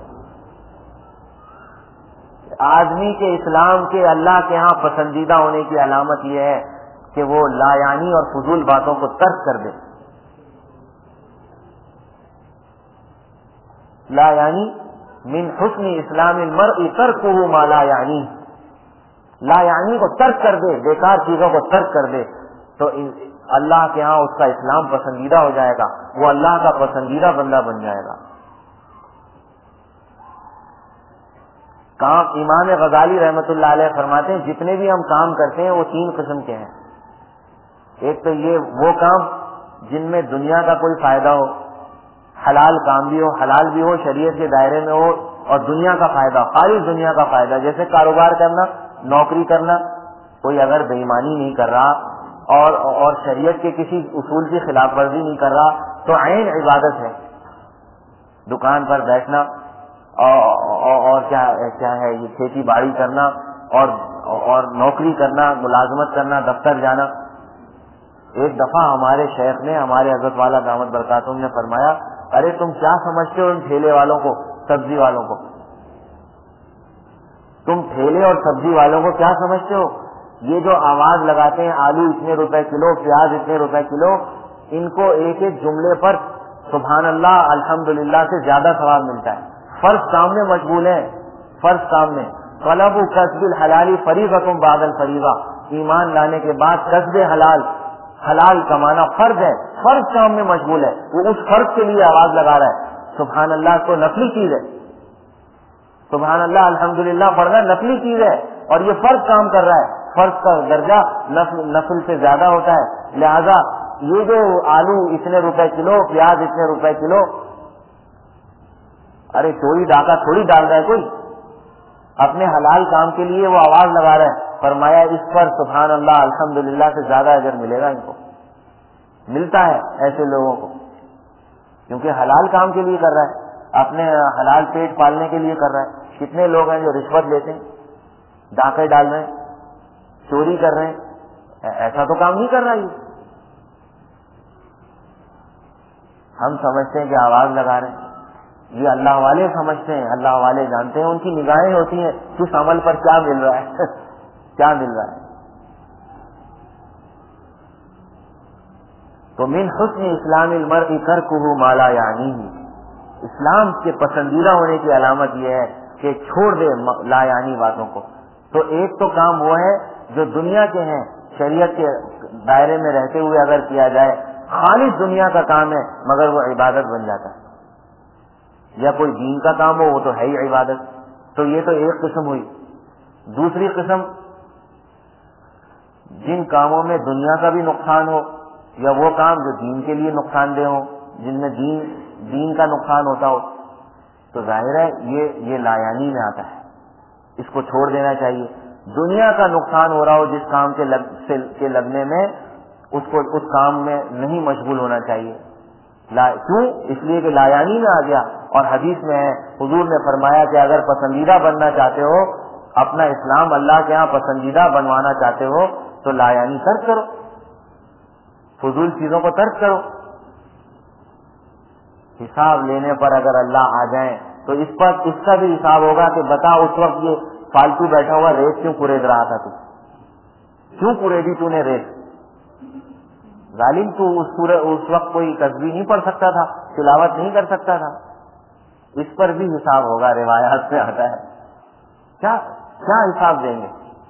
آدمی کے اسلام کے اللہ کے ہاں پسندیدہ ہونے کی علامت یہ ہے کہ وہ لا یعنی اور فضول باتوں کو ترک کر دے۔ لا یعنی من حسن اسلام المرء ترکہ ما لا یعنی، لا یعنی کو ترک کر دے، بیکار چیزوں کو ترک کر دے، تو اللہ کے ہاں اس کا اسلام پسندیدہ ہو جائے گا، وہ اللہ کا پسندیدہ بندہ بن جائے گا۔ کام امام غزالی رحمۃ اللہ علیہ فرماتے ہیں جتنے بھی ہم کام کرتے ہیں وہ 3 قسم کے ہیں۔ ایک تو یہ وہ کام جن میں دنیا کا کوئی فائدہ ہو، حلال کام بھی ہو، حلال بھی ہو، شریعت کے دائرے میں ہو، اور دنیا کا فائدہ، خالص دنیا کا فائدہ، جیسے کاروبار کرنا، نوکری کرنا، کوئی اگر بے ایمانی نہیں کر رہا، اور شریعت کے کسی اصول کی خلاف ورزی نہیں کر رہا تو عین عبادت ہے. دکان پر بیٹھنا اور کیا ہے یہ کھیتی باڑی کرنا اور نوکری کرنا, ملازمت کرنا, دفتر جانا. ایک دفعہ ہمارے شیخ نے, ہمارے حضرت والا دامت برکاتہم نے فرمایا, ارے تم کیا سمجھتے ہو ان ٹھیلے والوں کو, سبزی والوں کو, تم ٹھیلے اور سبزی والوں کو کیا سمجھتے ہو؟ یہ جو آواز لگاتے ہیں آلو اتنے روپے کلو, پیاز اتنے روپے کلو, ان کو ایک ایک جملے پر سبحان اللہ الحمدللہ سے زیادہ ثواب ملتا ہے. فرض کام میں مشغول ہیں, فرض کام میں. طلب کسب الحلال فریضۃ بعد الفریضہ, ایمان لانے کے بعد کسب حلال کمانا فرض ہے, فرض کام میں مشغول ہے. وہ اس فرض کے لیے آواز لگا رہا ہے. سبحان اللہ تو نفلی چیز ہے, سبحان اللہ الحمدللہ پڑھنا نفلی چیز ہے, اور یہ فرض کام کر رہا ہے. فرض کا درجہ نفل سے زیادہ ہوتا ہے. لہذا یہ جو آلو اتنے روپے کلو, پیاز اتنے روپے کلو, ارے چوری ڈاکہ تھوڑی ڈال رہا ہے کوئی, اپنے حلال کام کے لیے وہ آواز لگا رہا ہے. فرمایا اس پر سبحان اللہ الحمدللہ سے زیادہ اجر ملے گا. ان کو ملتا ہے ایسے لوگوں کو, کیونکہ حلال کام کے لیے کر رہا ہے, اپنے حلال پیٹ پالنے کے لیے کر رہا ہے. کتنے لوگ ہیں جو رشوت لیتے ہیں, ڈاکے ڈال رہے ہیں, چوری کر رہے ہیں, ایسا تو کام نہیں کر رہا. یہ ہم سمجھتے ہیں کہ آواز لگا رہے ہیں, یہ اللہ والے سمجھتے ہیں, اللہ والے جانتے ہیں, ان کی نگاہیں ہوتی ہیں کس عمل پر کیا مل رہا ہے کیا مل رہا ہے. تو من حسن اسلام المرء ترکہ ما لا یعنیہ, اسلام کے پسندیدہ ہونے کی علامت یہ ہے کہ چھوڑ دے لا یعنی باتوں کو. تو ایک تو کام وہ ہے جو دنیا کے ہیں, شریعت کے دائرے میں رہتے ہوئے اگر کیا جائے, خالص دنیا کا کام ہے مگر وہ عبادت بن جاتا ہے. یا کوئی دین کا کام ہو وہ تو ہے ہی عبادت. تو یہ تو ایک قسم ہوئی. دوسری قسم, جن کاموں میں دنیا کا بھی نقصان ہو یا وہ کام جو دین کے لیے نقصان دہ ہو, جن میں دین کا نقصان ہوتا ہو, تو ظاہر ہے یہ لایانی میں آتا ہے, اس کو چھوڑ دینا چاہیے. دنیا کا نقصان ہو رہا ہو جس کام کے لگنے میں, اس کام میں نہیں مشغول ہونا چاہیے. کیوں؟ اس لیے کہ لایانی میں آ گیا. اور حدیث میں ہے, حضور نے فرمایا کہ اگر پسندیدہ بننا چاہتے ہو, اپنا اسلام اللہ کے ہاں پسندیدہ بنوانا چاہتے ہو, تو لایانی ترک کرو, فضول چیزوں کو ترک کرو. حساب لینے پر اگر اللہ آ جائیں تو اس کا بھی حساب ہوگا کہ بتا اس وقت یہ فالتو بیٹھا ہوا ریت کیوں قرید رہا تھا, تو کیوں قریدی تو نے ریت؟ ظالم, تو اس وقت کوئی تسبیح نہیں پڑھ سکتا تھا, تلاوت نہیں کر سکتا تھا. اس پر بھی حساب ہوگا, روایات میں آتا ہے. کیا حساب دیں گے؟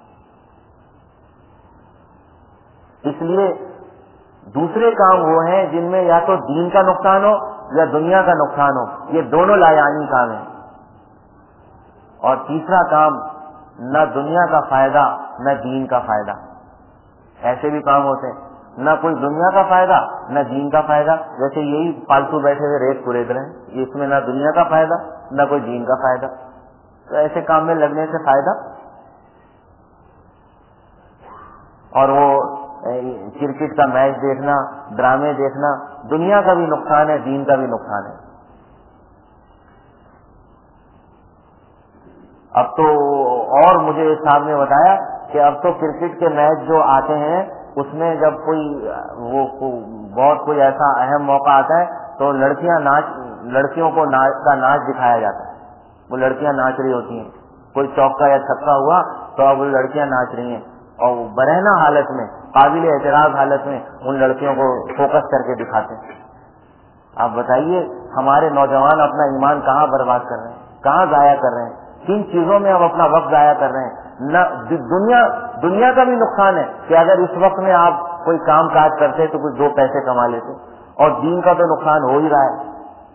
اس لیے دوسرے کام وہ ہیں جن میں یا تو دین کا نقصان ہو یا دنیا کا نقصان ہو, یہ دونوں لایانی کام ہیں. اور تیسرا کام, نہ دنیا کا فائدہ نہ دین کا فائدہ. ایسے بھی کام ہوتے ہیں, نہ کوئی دنیا کا فائدہ نہ دین کا فائدہ. جیسے یہی فالتو بیٹھے ہوئے ریت قرید رہے ہیں, اس میں نہ دنیا کا فائدہ نہ کوئی دین کا فائدہ. تو ایسے کام میں لگنے سے فائدہ. اور وہ کرکٹ کا میچ دیکھنا, ڈرامے دیکھنا, دنیا کا بھی نقصان ہے, دین کا بھی نقصان ہے. اب تو اور مجھے ایک صاحب نے بتایا کہ اب تو کرکٹ کے میچ جو آتے ہیں اس میں جب کوئی ایسا اہم موقع آتا ہے تو لڑکیوں کو کا ناچ دکھایا جاتا ہے. وہ لڑکیاں ناچ رہی ہوتی ہیں, کوئی چوکا یا چھکا ہوا تو اب وہ لڑکیاں ناچ رہی ہیں, اور برہنہ حالت میں, قابل اعتراض حالت میں ان لڑکیوں کو فوکس کر کے دکھاتے ہیں. آپ بتائیے ہمارے نوجوان اپنا ایمان کہاں برباد کر رہے ہیں, کہاں ضائع کر رہے ہیں, کن چیزوں میں ہم اپنا وقت ضائع کر رہے ہیں. دنیا کا بھی نقصان ہے کہ اگر اس وقت میں آپ کوئی کام کاج کرتے تو کچھ 2 پیسے کما لیتے, اور دین کا تو نقصان ہو ہی رہا ہے.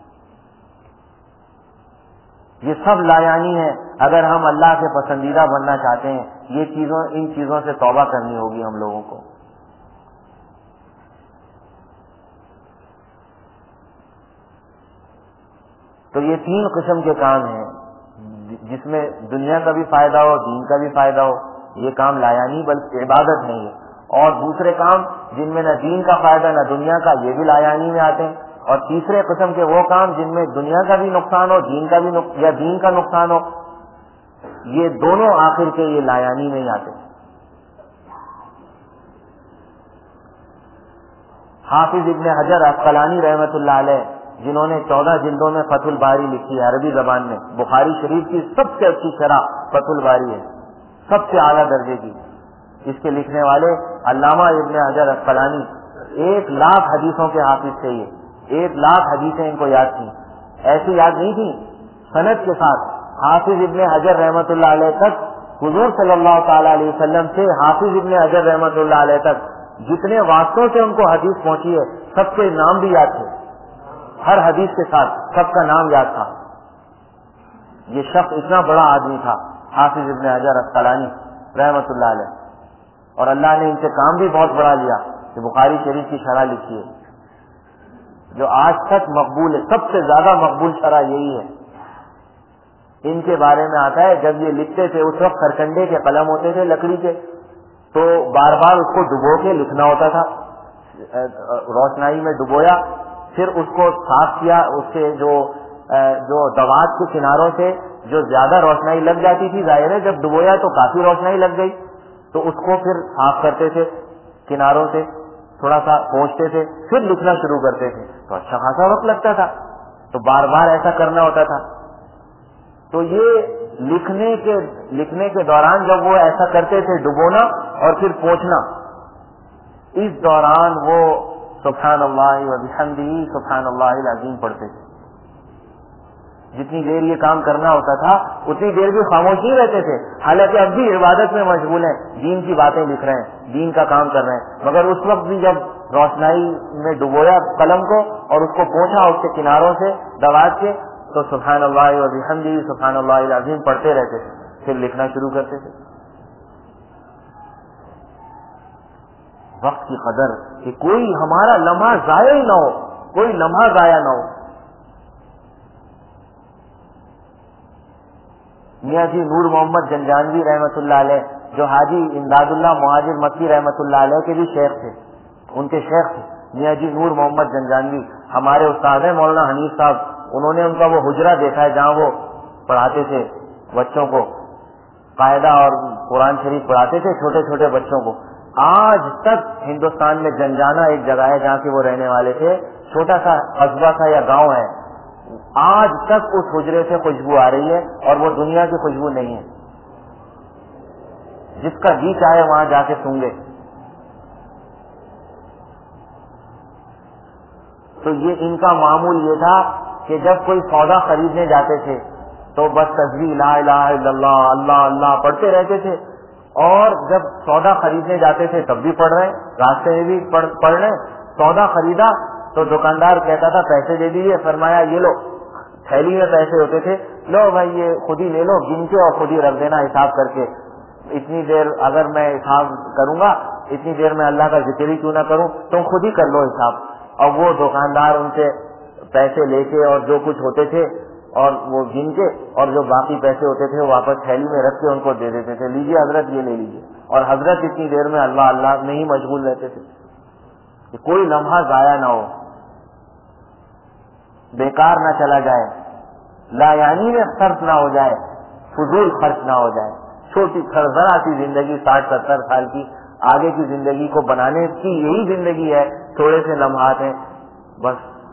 یہ سب لایانی ہے. اگر ہم اللہ کے پسندیدہ بننا چاہتے ہیں, ان چیزوں سے توبہ کرنی ہوگی ہم لوگوں کو. تو یہ 3 قسم کے کام ہیں جس میں دنیا کا بھی فائدہ ہو, دین کا بھی فائدہ ہو. یہ کام لایانی بلکہ عبادت نہیں ہے. اور دوسرے کام جن میں نہ دین کا فائدہ نہ دنیا کا، یہ بھی لایانی میں آتے ہیں. اور تیسرے قسم کے وہ کام جن میں دنیا کا بھی نقصان ہو دین کا بھی یا دین کا نقصان ہو، یہ دونوں آخر کے یہ لایانی میں ہی آتے ہیں. حافظ ابن حجر عسقلانی رحمۃ اللہ علیہ، جنہوں نے 14 جلدوں میں فتح الباری لکھی ہے عربی زبان میں، بخاری شریف کی سب سے اچھی شرح فتح الباری ہے، سب سے اعلیٰ درجے کی. اس کے لکھنے والے علامہ ابن حجر عسقلانی 1,00,000 حدیثوں کے حافظ تھے. یہ 1,00,000 حدیثیں ان کو یاد تھیں. ایسی یاد نہیں تھی، سند کے ساتھ. حافظ ابن حجر رحمۃ اللہ علیہ تک حضور صلی اللہ تعالی علیہ وسلم سے حافظ ابن حجر رحمۃ اللہ علیہ تک جتنے واسطوں سے ان کو حدیث پہنچی ہے سب کے نام بھی یاد تھے، ہر حدیث کے ساتھ سب کا نام یاد تھا. یہ شخص اتنا بڑا آدمی تھا حافظ ابن حجر عسقلانی رحمۃ اللہ علیہ، اور اللہ نے ان سے کام بھی بہت بڑا لیا کہ بخاری شریف کی شرح لکھی ہے جو آج تک مقبول ہے. سب سے زیادہ مقبول شرح یہی ہے. ان کے بارے میں آتا ہے جب یہ لکھتے تھے اس وقت سرکنڈے کے قلم ہوتے تھے لکڑی کے، تو بار بار اس کو ڈبو کے لکھنا ہوتا تھا. روشنائی میں ڈبویا، پھر اس کو صاف کیا، اس سے جو دوات کے کناروں سے جو زیادہ روشنائی لگ جاتی تھی، ظاہر ہے جب ڈبویا تو کافی روشنائی لگ گئی، تو اس کو پھر صاف کرتے تھے کناروں سے، تھوڑا سا پہنچتے تھے، پھر لکھنا شروع کرتے تھے. تو اچھا خاصا وقت لگتا تھا، تو بار بار ایسا کرنا ہوتا تھا. تو یہ لکھنے کے دوران جب وہ ایسا کرتے تھے ڈبونا اور پھر پہنچنا، اس دوران وہ سبحان اللہ و بحمدہ سبحان اللہ العظیم پڑھتے تھے. جتنی دیر یہ کام کرنا ہوتا تھا اتنی دیر بھی خاموش نہیں رہتے تھے، حالانکہ اب بھی عبادت میں مشغول ہیں، دین کی باتیں لکھ رہے ہیں، دین کا کام کر رہے ہیں، مگر اس وقت بھی جب روشنائی میں ڈبویا قلم کو اور اس کو پہنچا اس کے کناروں سے دوات کے، تو سبحان اللہ و بحمدہ سبحان اللہ العظیم پڑھتے رہتے تھے، پھر لکھنا شروع کرتے تھے. وقت کی قدر کہ کوئی ہمارا لمحہ ضائع ہی نہ ہو، کوئی لمحہ ضائع نہ ہو. میاں جی نور محمد جنجانوی رحمۃ اللہ علیہ، جو حاجی امداد اللہ مہاجر مکی رحمۃ اللہ علیہ کے بھی شیخ تھے، ان کے شیخ تھے میاں جی نور محمد جنجانوی. ہمارے استاد ہیں مولانا حنیف صاحب، انہوں نے ان کا وہ حجرہ دیکھا ہے جہاں وہ پڑھاتے تھے بچوں کو، قاعدہ اور قرآن شریف پڑھاتے تھے چھوٹے چھوٹے بچوں کو. آج تک ہندوستان میں جنجانا ایک جگہ ہے جہاں کے وہ رہنے والے تھے، چھوٹا سا قصبہ تھا یا گاؤں ہے، آج تک اس حجرے سے خوشبو آ رہی ہے، اور وہ دنیا کی خوشبو نہیں ہے. جس کا جی چاہے وہاں جا کے سونگے. تو یہ ان کا معمول یہ تھا کہ جب کوئی سودا خریدنے جاتے تھے تو بس تصویر لا الہ الا اللہ اللہ اللہ پڑھتے رہتے تھے، اور جب سودا خریدنے جاتے تھے تب بھی پڑھ رہے ہیں، راستے میں بھی پڑھ رہے ہیں. سودا خریدا تو دکاندار کہتا تھا پیسے دے دیجیے، فرمایا یہ لو، تھیلی میں پیسے ہوتے تھے، لو بھائی یہ خود ہی لے لو، گن کے اور خود ہی رکھ دینا حساب کر کے. اتنی دیر اگر میں حساب کروں گا، اتنی دیر میں اللہ کا ذکر ہی کیوں نہ کروں، تم خود ہی کر لو حساب. اور وہ دکاندار ان سے پیسے لے کے اور جو کچھ ہوتے تھے اور وہ گن کے، اور جو باقی پیسے ہوتے تھے وہ واپس تھیلی میں رکھ کے ان کو دے دیتے تھے، لیجیے حضرت یہ لے لیجیے. اور حضرت اتنی دیر میں اللہ اللہ میں ہی مشغول رہتے تھے کہ کوئی لمحہ ضائع نہ ہو، بیکار نہ چلا جائے، لا یعنی میں خرچ نہ ہو جائے، فضول خرچ نہ ہو جائے. چھوٹی ذرا سی زندگی 60-70 سال کی، آگے کی زندگی کو بنانے کی یہی زندگی ہے، تھوڑے سے لمحات ہیں بس،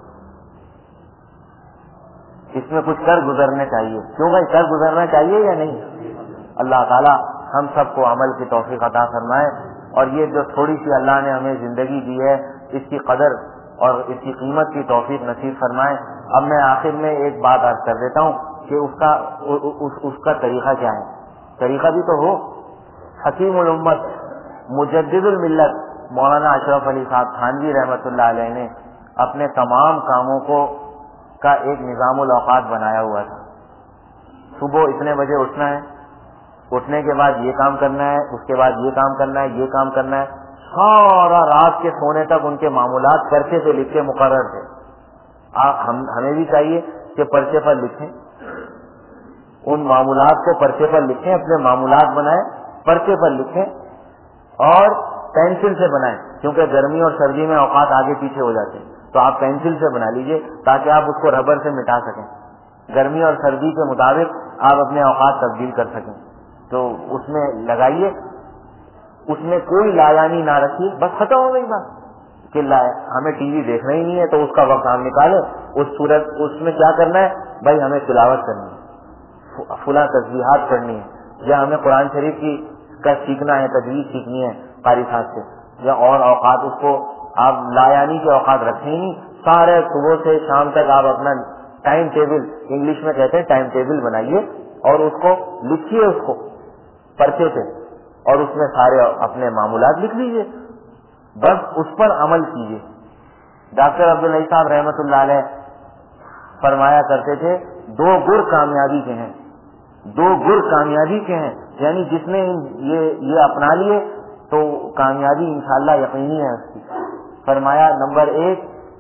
اس میں کچھ کر گزرنے چاہیے. کیوں بھائی کر گزرنا چاہیے یا نہیں؟ اللہ تعالی ہم سب کو عمل کی توفیق عطا فرمائے، اور یہ جو تھوڑی سی اللہ نے ہمیں زندگی دی ہے اس کی قدر اور اس کی قیمت کی توفیق نصیب فرمائے. اب میں آخر میں ایک بات عرض کر دیتا ہوں کہ اس کا طریقہ کیا ہے. طریقہ بھی تو ہو. حکیم الامت مجدد الملت مولانا اشرف علی صاحب تھانوی رحمۃ اللہ علیہ نے اپنے تمام کاموں کا ایک نظام الاوقات بنایا ہوا تھا. صبح اتنے بجے اٹھنا ہے، اٹھنے کے بعد یہ کام کرنا ہے، اس کے بعد یہ کام کرنا ہے، یہ کام کرنا ہے، سارا رات کے سونے تک ان کے معمولات پرچے پہ لکھ کے مقرر تھے. ہمیں بھی چاہیے کہ پرچے پر لکھیں، ان معمولات کو پرچے پر لکھیں، اپنے معمولات بنائیں، پرچے پر لکھیں، اور پینسل سے بنائیں، کیونکہ گرمی اور سردی میں اوقات آگے پیچھے ہو جاتے ہیں، تو آپ پینسل سے بنا لیجئے تاکہ آپ اس کو ربر سے مٹا سکیں، گرمی اور سردی کے مطابق آپ اپنے اوقات تبدیل کر سکیں۔ تو اس میں لگائیے، اس میں کوئی لایانی نہ رکھیے، بس ختم ہو گئی بات کہ ہمیں ٹی وی دیکھنا ہی نہیں ہے تو اس کا وقت ہم نکالیں، اس میں کیا کرنا ہے بھائی، ہمیں تلاوت کرنی ہے، فلاں تسبیحات پڑھنی ہے، یا ہمیں قرآن شریف کی سیکھنا ہے، تجوید سیکھنی ہے قاری صاحب سے، یا اور اوقات اس کو آپ لایانی کے اوقات رکھیں ہی نہیں، سارے صبح سے شام تک آپ اپنا ٹائم ٹیبل، انگلش میں کہتے ہیں ٹائم ٹیبل بنائیے اور اس کو لکھیے، اس کو پرچے پہ، اور اس میں سارے اپنے معمولات لکھ لیجیے، بس اس پر عمل کیجیے۔ ڈاکٹر عبداللہ صاحب رحمۃ اللہ علیہ فرمایا کرتے تھے 2 گر کامیابی کے ہیں، 2 گر کامیابی کے ہیں، یعنی جس نے یہ اپنا لیے تو کامیابی انشاءاللہ یقینی ہے اس کی۔ فرمایا نمبر 1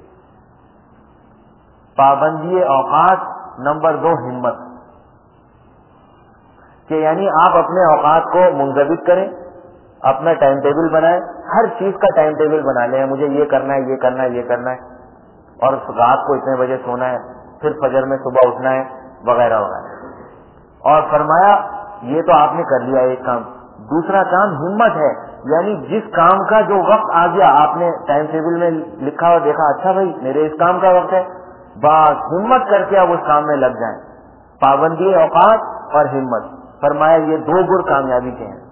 پابندی اوقات، نمبر 2 ہمت، کہ یعنی آپ اپنے اوقات کو منضبط کریں، اپنا ٹائم ٹیبل بنائیں، ہر چیز کا ٹائم ٹیبل بنا لیں، مجھے یہ کرنا ہے، یہ کرنا ہے، یہ کرنا ہے، اور رات کو اتنے بجے سونا ہے، پھر فجر میں صبح اٹھنا ہے، وغیرہ وغیرہ۔ اور فرمایا یہ تو آپ نے کر لیا ایک کام، دوسرا کام ہمت ہے، یعنی جس کام کا جو وقت آ گیا، آپ نے ٹائم ٹیبل میں لکھا اور دیکھا اچھا بھائی میرے اس کام کا وقت ہے، بس ہمت کر کے اب اس کام میں لگ جائیں، پابندی اوقات اور ہمت۔ فرمایا یہ 2 گر کامیابی کے ہیں،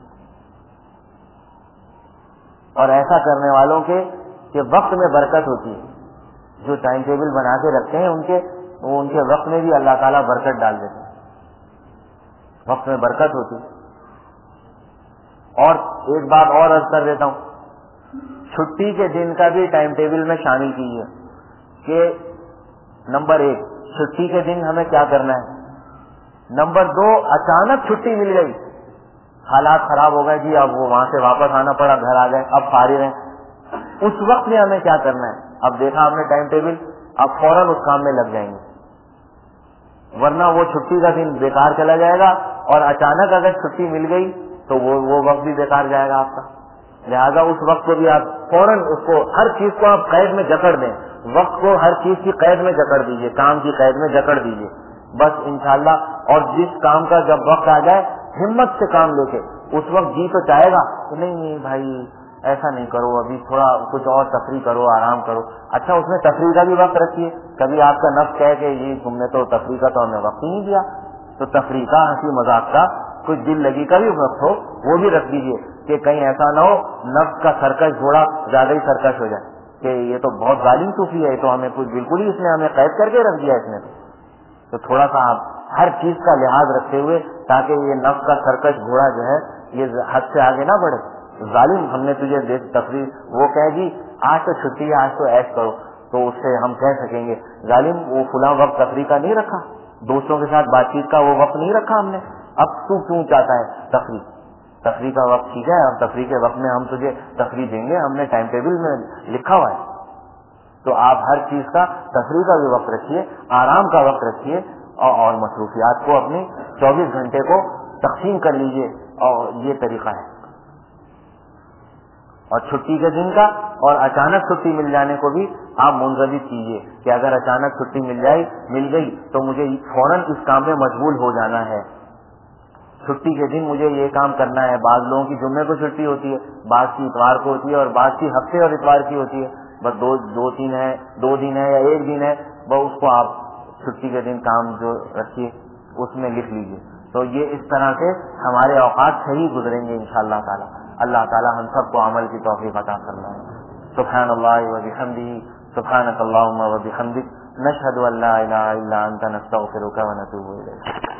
اور ایسا کرنے والوں کے کہ وقت میں برکت ہوتی ہے، جو ٹائم ٹیبل بنا کے رکھتے ہیں ان کے وقت میں بھی اللہ تعالیٰ برکت ڈال دیتے ہیں، وقت میں برکت ہوتی ہے۔ اور ایک بات اور عرض کر دیتا ہوں، چھٹی کے دن کا بھی ٹائم ٹیبل میں شامل کیجیے کہ نمبر 1 چھٹی کے دن ہمیں کیا کرنا ہے، نمبر 2 اچانک چھٹی مل گئی، حالات خراب ہو گئے جی، اب وہ وہاں سے واپس آنا پڑا، گھر آ گئے، اب فارغ ہیں، اس وقت میں ہمیں کیا کرنا ہے، اب دیکھا ہم نے ٹائم ٹیبل، اب فوراً اس کام میں لگ جائیں گے، ورنہ وہ چھٹی کا دن بیکار چلا جائے گا، اور اچانک اگر چھٹی مل گئی تو وہ وقت بھی بیکار جائے گا آپ کا۔ لہذا اس وقت کو بھی آپ فوراً اس کو، ہر چیز کو آپ قید میں جکڑ دیں، وقت کو ہر چیز کی قید میں جکڑ دیجیے، کام کی قید میں جکڑ دیجیے، بس انشاءاللہ۔ اور جس کام کا جب وقت آ جائے ہمت سے کام لے کے، اس وقت جی تو چاہے گا کہ نہیں بھائی ایسا نہیں کرو، ابھی تھوڑا کچھ اور تفریح کرو، آرام کرو، اچھا اس میں تفریح کا بھی وقت رکھیے، کبھی آپ کا نفس کہے کہ یہ تم نے تو تفریح کا تو ہمیں وقت ہی نہیں دیا، تو تفریح کا، ہنسی مذاق کا، کچھ دل لگی کا بھی وقت ہو وہ بھی رکھ دیجیے، کہ کہیں ایسا نہ ہو نفس کا سرکش گھوڑا زیادہ ہی سرکش ہو جائے کہ یہ تو بہت ظالم صوفی ہے، تو ہمیں کچھ بالکل ہی اس نے ہمیں قید کر کے رکھ دیا اس نے، تو تھوڑا سا آپ ہر چیز کا لحاظ رکھتے ہوئے، تاکہ یہ نفس کا سرکش گھوڑا جو ہے یہ حد سے آگے نہ بڑھے۔ ظالم ہم نے تجھے تفریح، وہ کہے گی آج تو چھٹی ہے، آج تو ایش کرو، تو اس سے ہم کہہ سکیں گے ظالم وہ فلاں وقت تفریح کا نہیں رکھا، دوستوں کے ساتھ بات چیت کا وہ وقت نہیں رکھا ہم نے، اب تو کیوں چاہتا ہے تفریح کا وقت؟ ٹھیک ہے، اب تفریح کے وقت میں ہم تجھے تفریح دیں گے، ہم نے ٹائم ٹیبل میں لکھا ہوا ہے، تو آپ ہر چیز کا، تفریح کا بھی وقت رکھیے، آرام کا وقت رکھیے، اور مصروفیات کو اپنی 24 گھنٹے کو تقسیم کر لیجئے، اور یہ طریقہ ہے۔ اور چھٹی کے دن کا اور اچانک چھٹی مل جانے کو بھی آپ منضبط کیجئے کہ اگر اچانک چھٹی مل گئی تو مجھے فوراً اس کام میں مشغول ہو جانا ہے، چھٹی کے دن مجھے یہ کام کرنا ہے۔ بعض لوگوں کی جمعے کو چھٹی ہوتی ہے، بعض کی اتوار کو ہوتی ہے، اور بعض کی ہفتے اور اتوار کی ہوتی ہے، بس دو دن ہے یا ایک دن ہے، وہ اس کو آپ چھٹی کے دن کام جو رکھیے اس میں لکھ لیجیے، تو یہ اس طرح سے ہمارے اوقات صحیح گزریں گے انشاءاللہ تعالی۔ اللہ تعالی ہم سب کو عمل کی توفیق عطا فرمائے۔ سبحان اللہ و بحمدہ، سبحانک اللہم و بحمدک، نشہد ان لا الہ الا انت، نستغفرک و نتوب الیک۔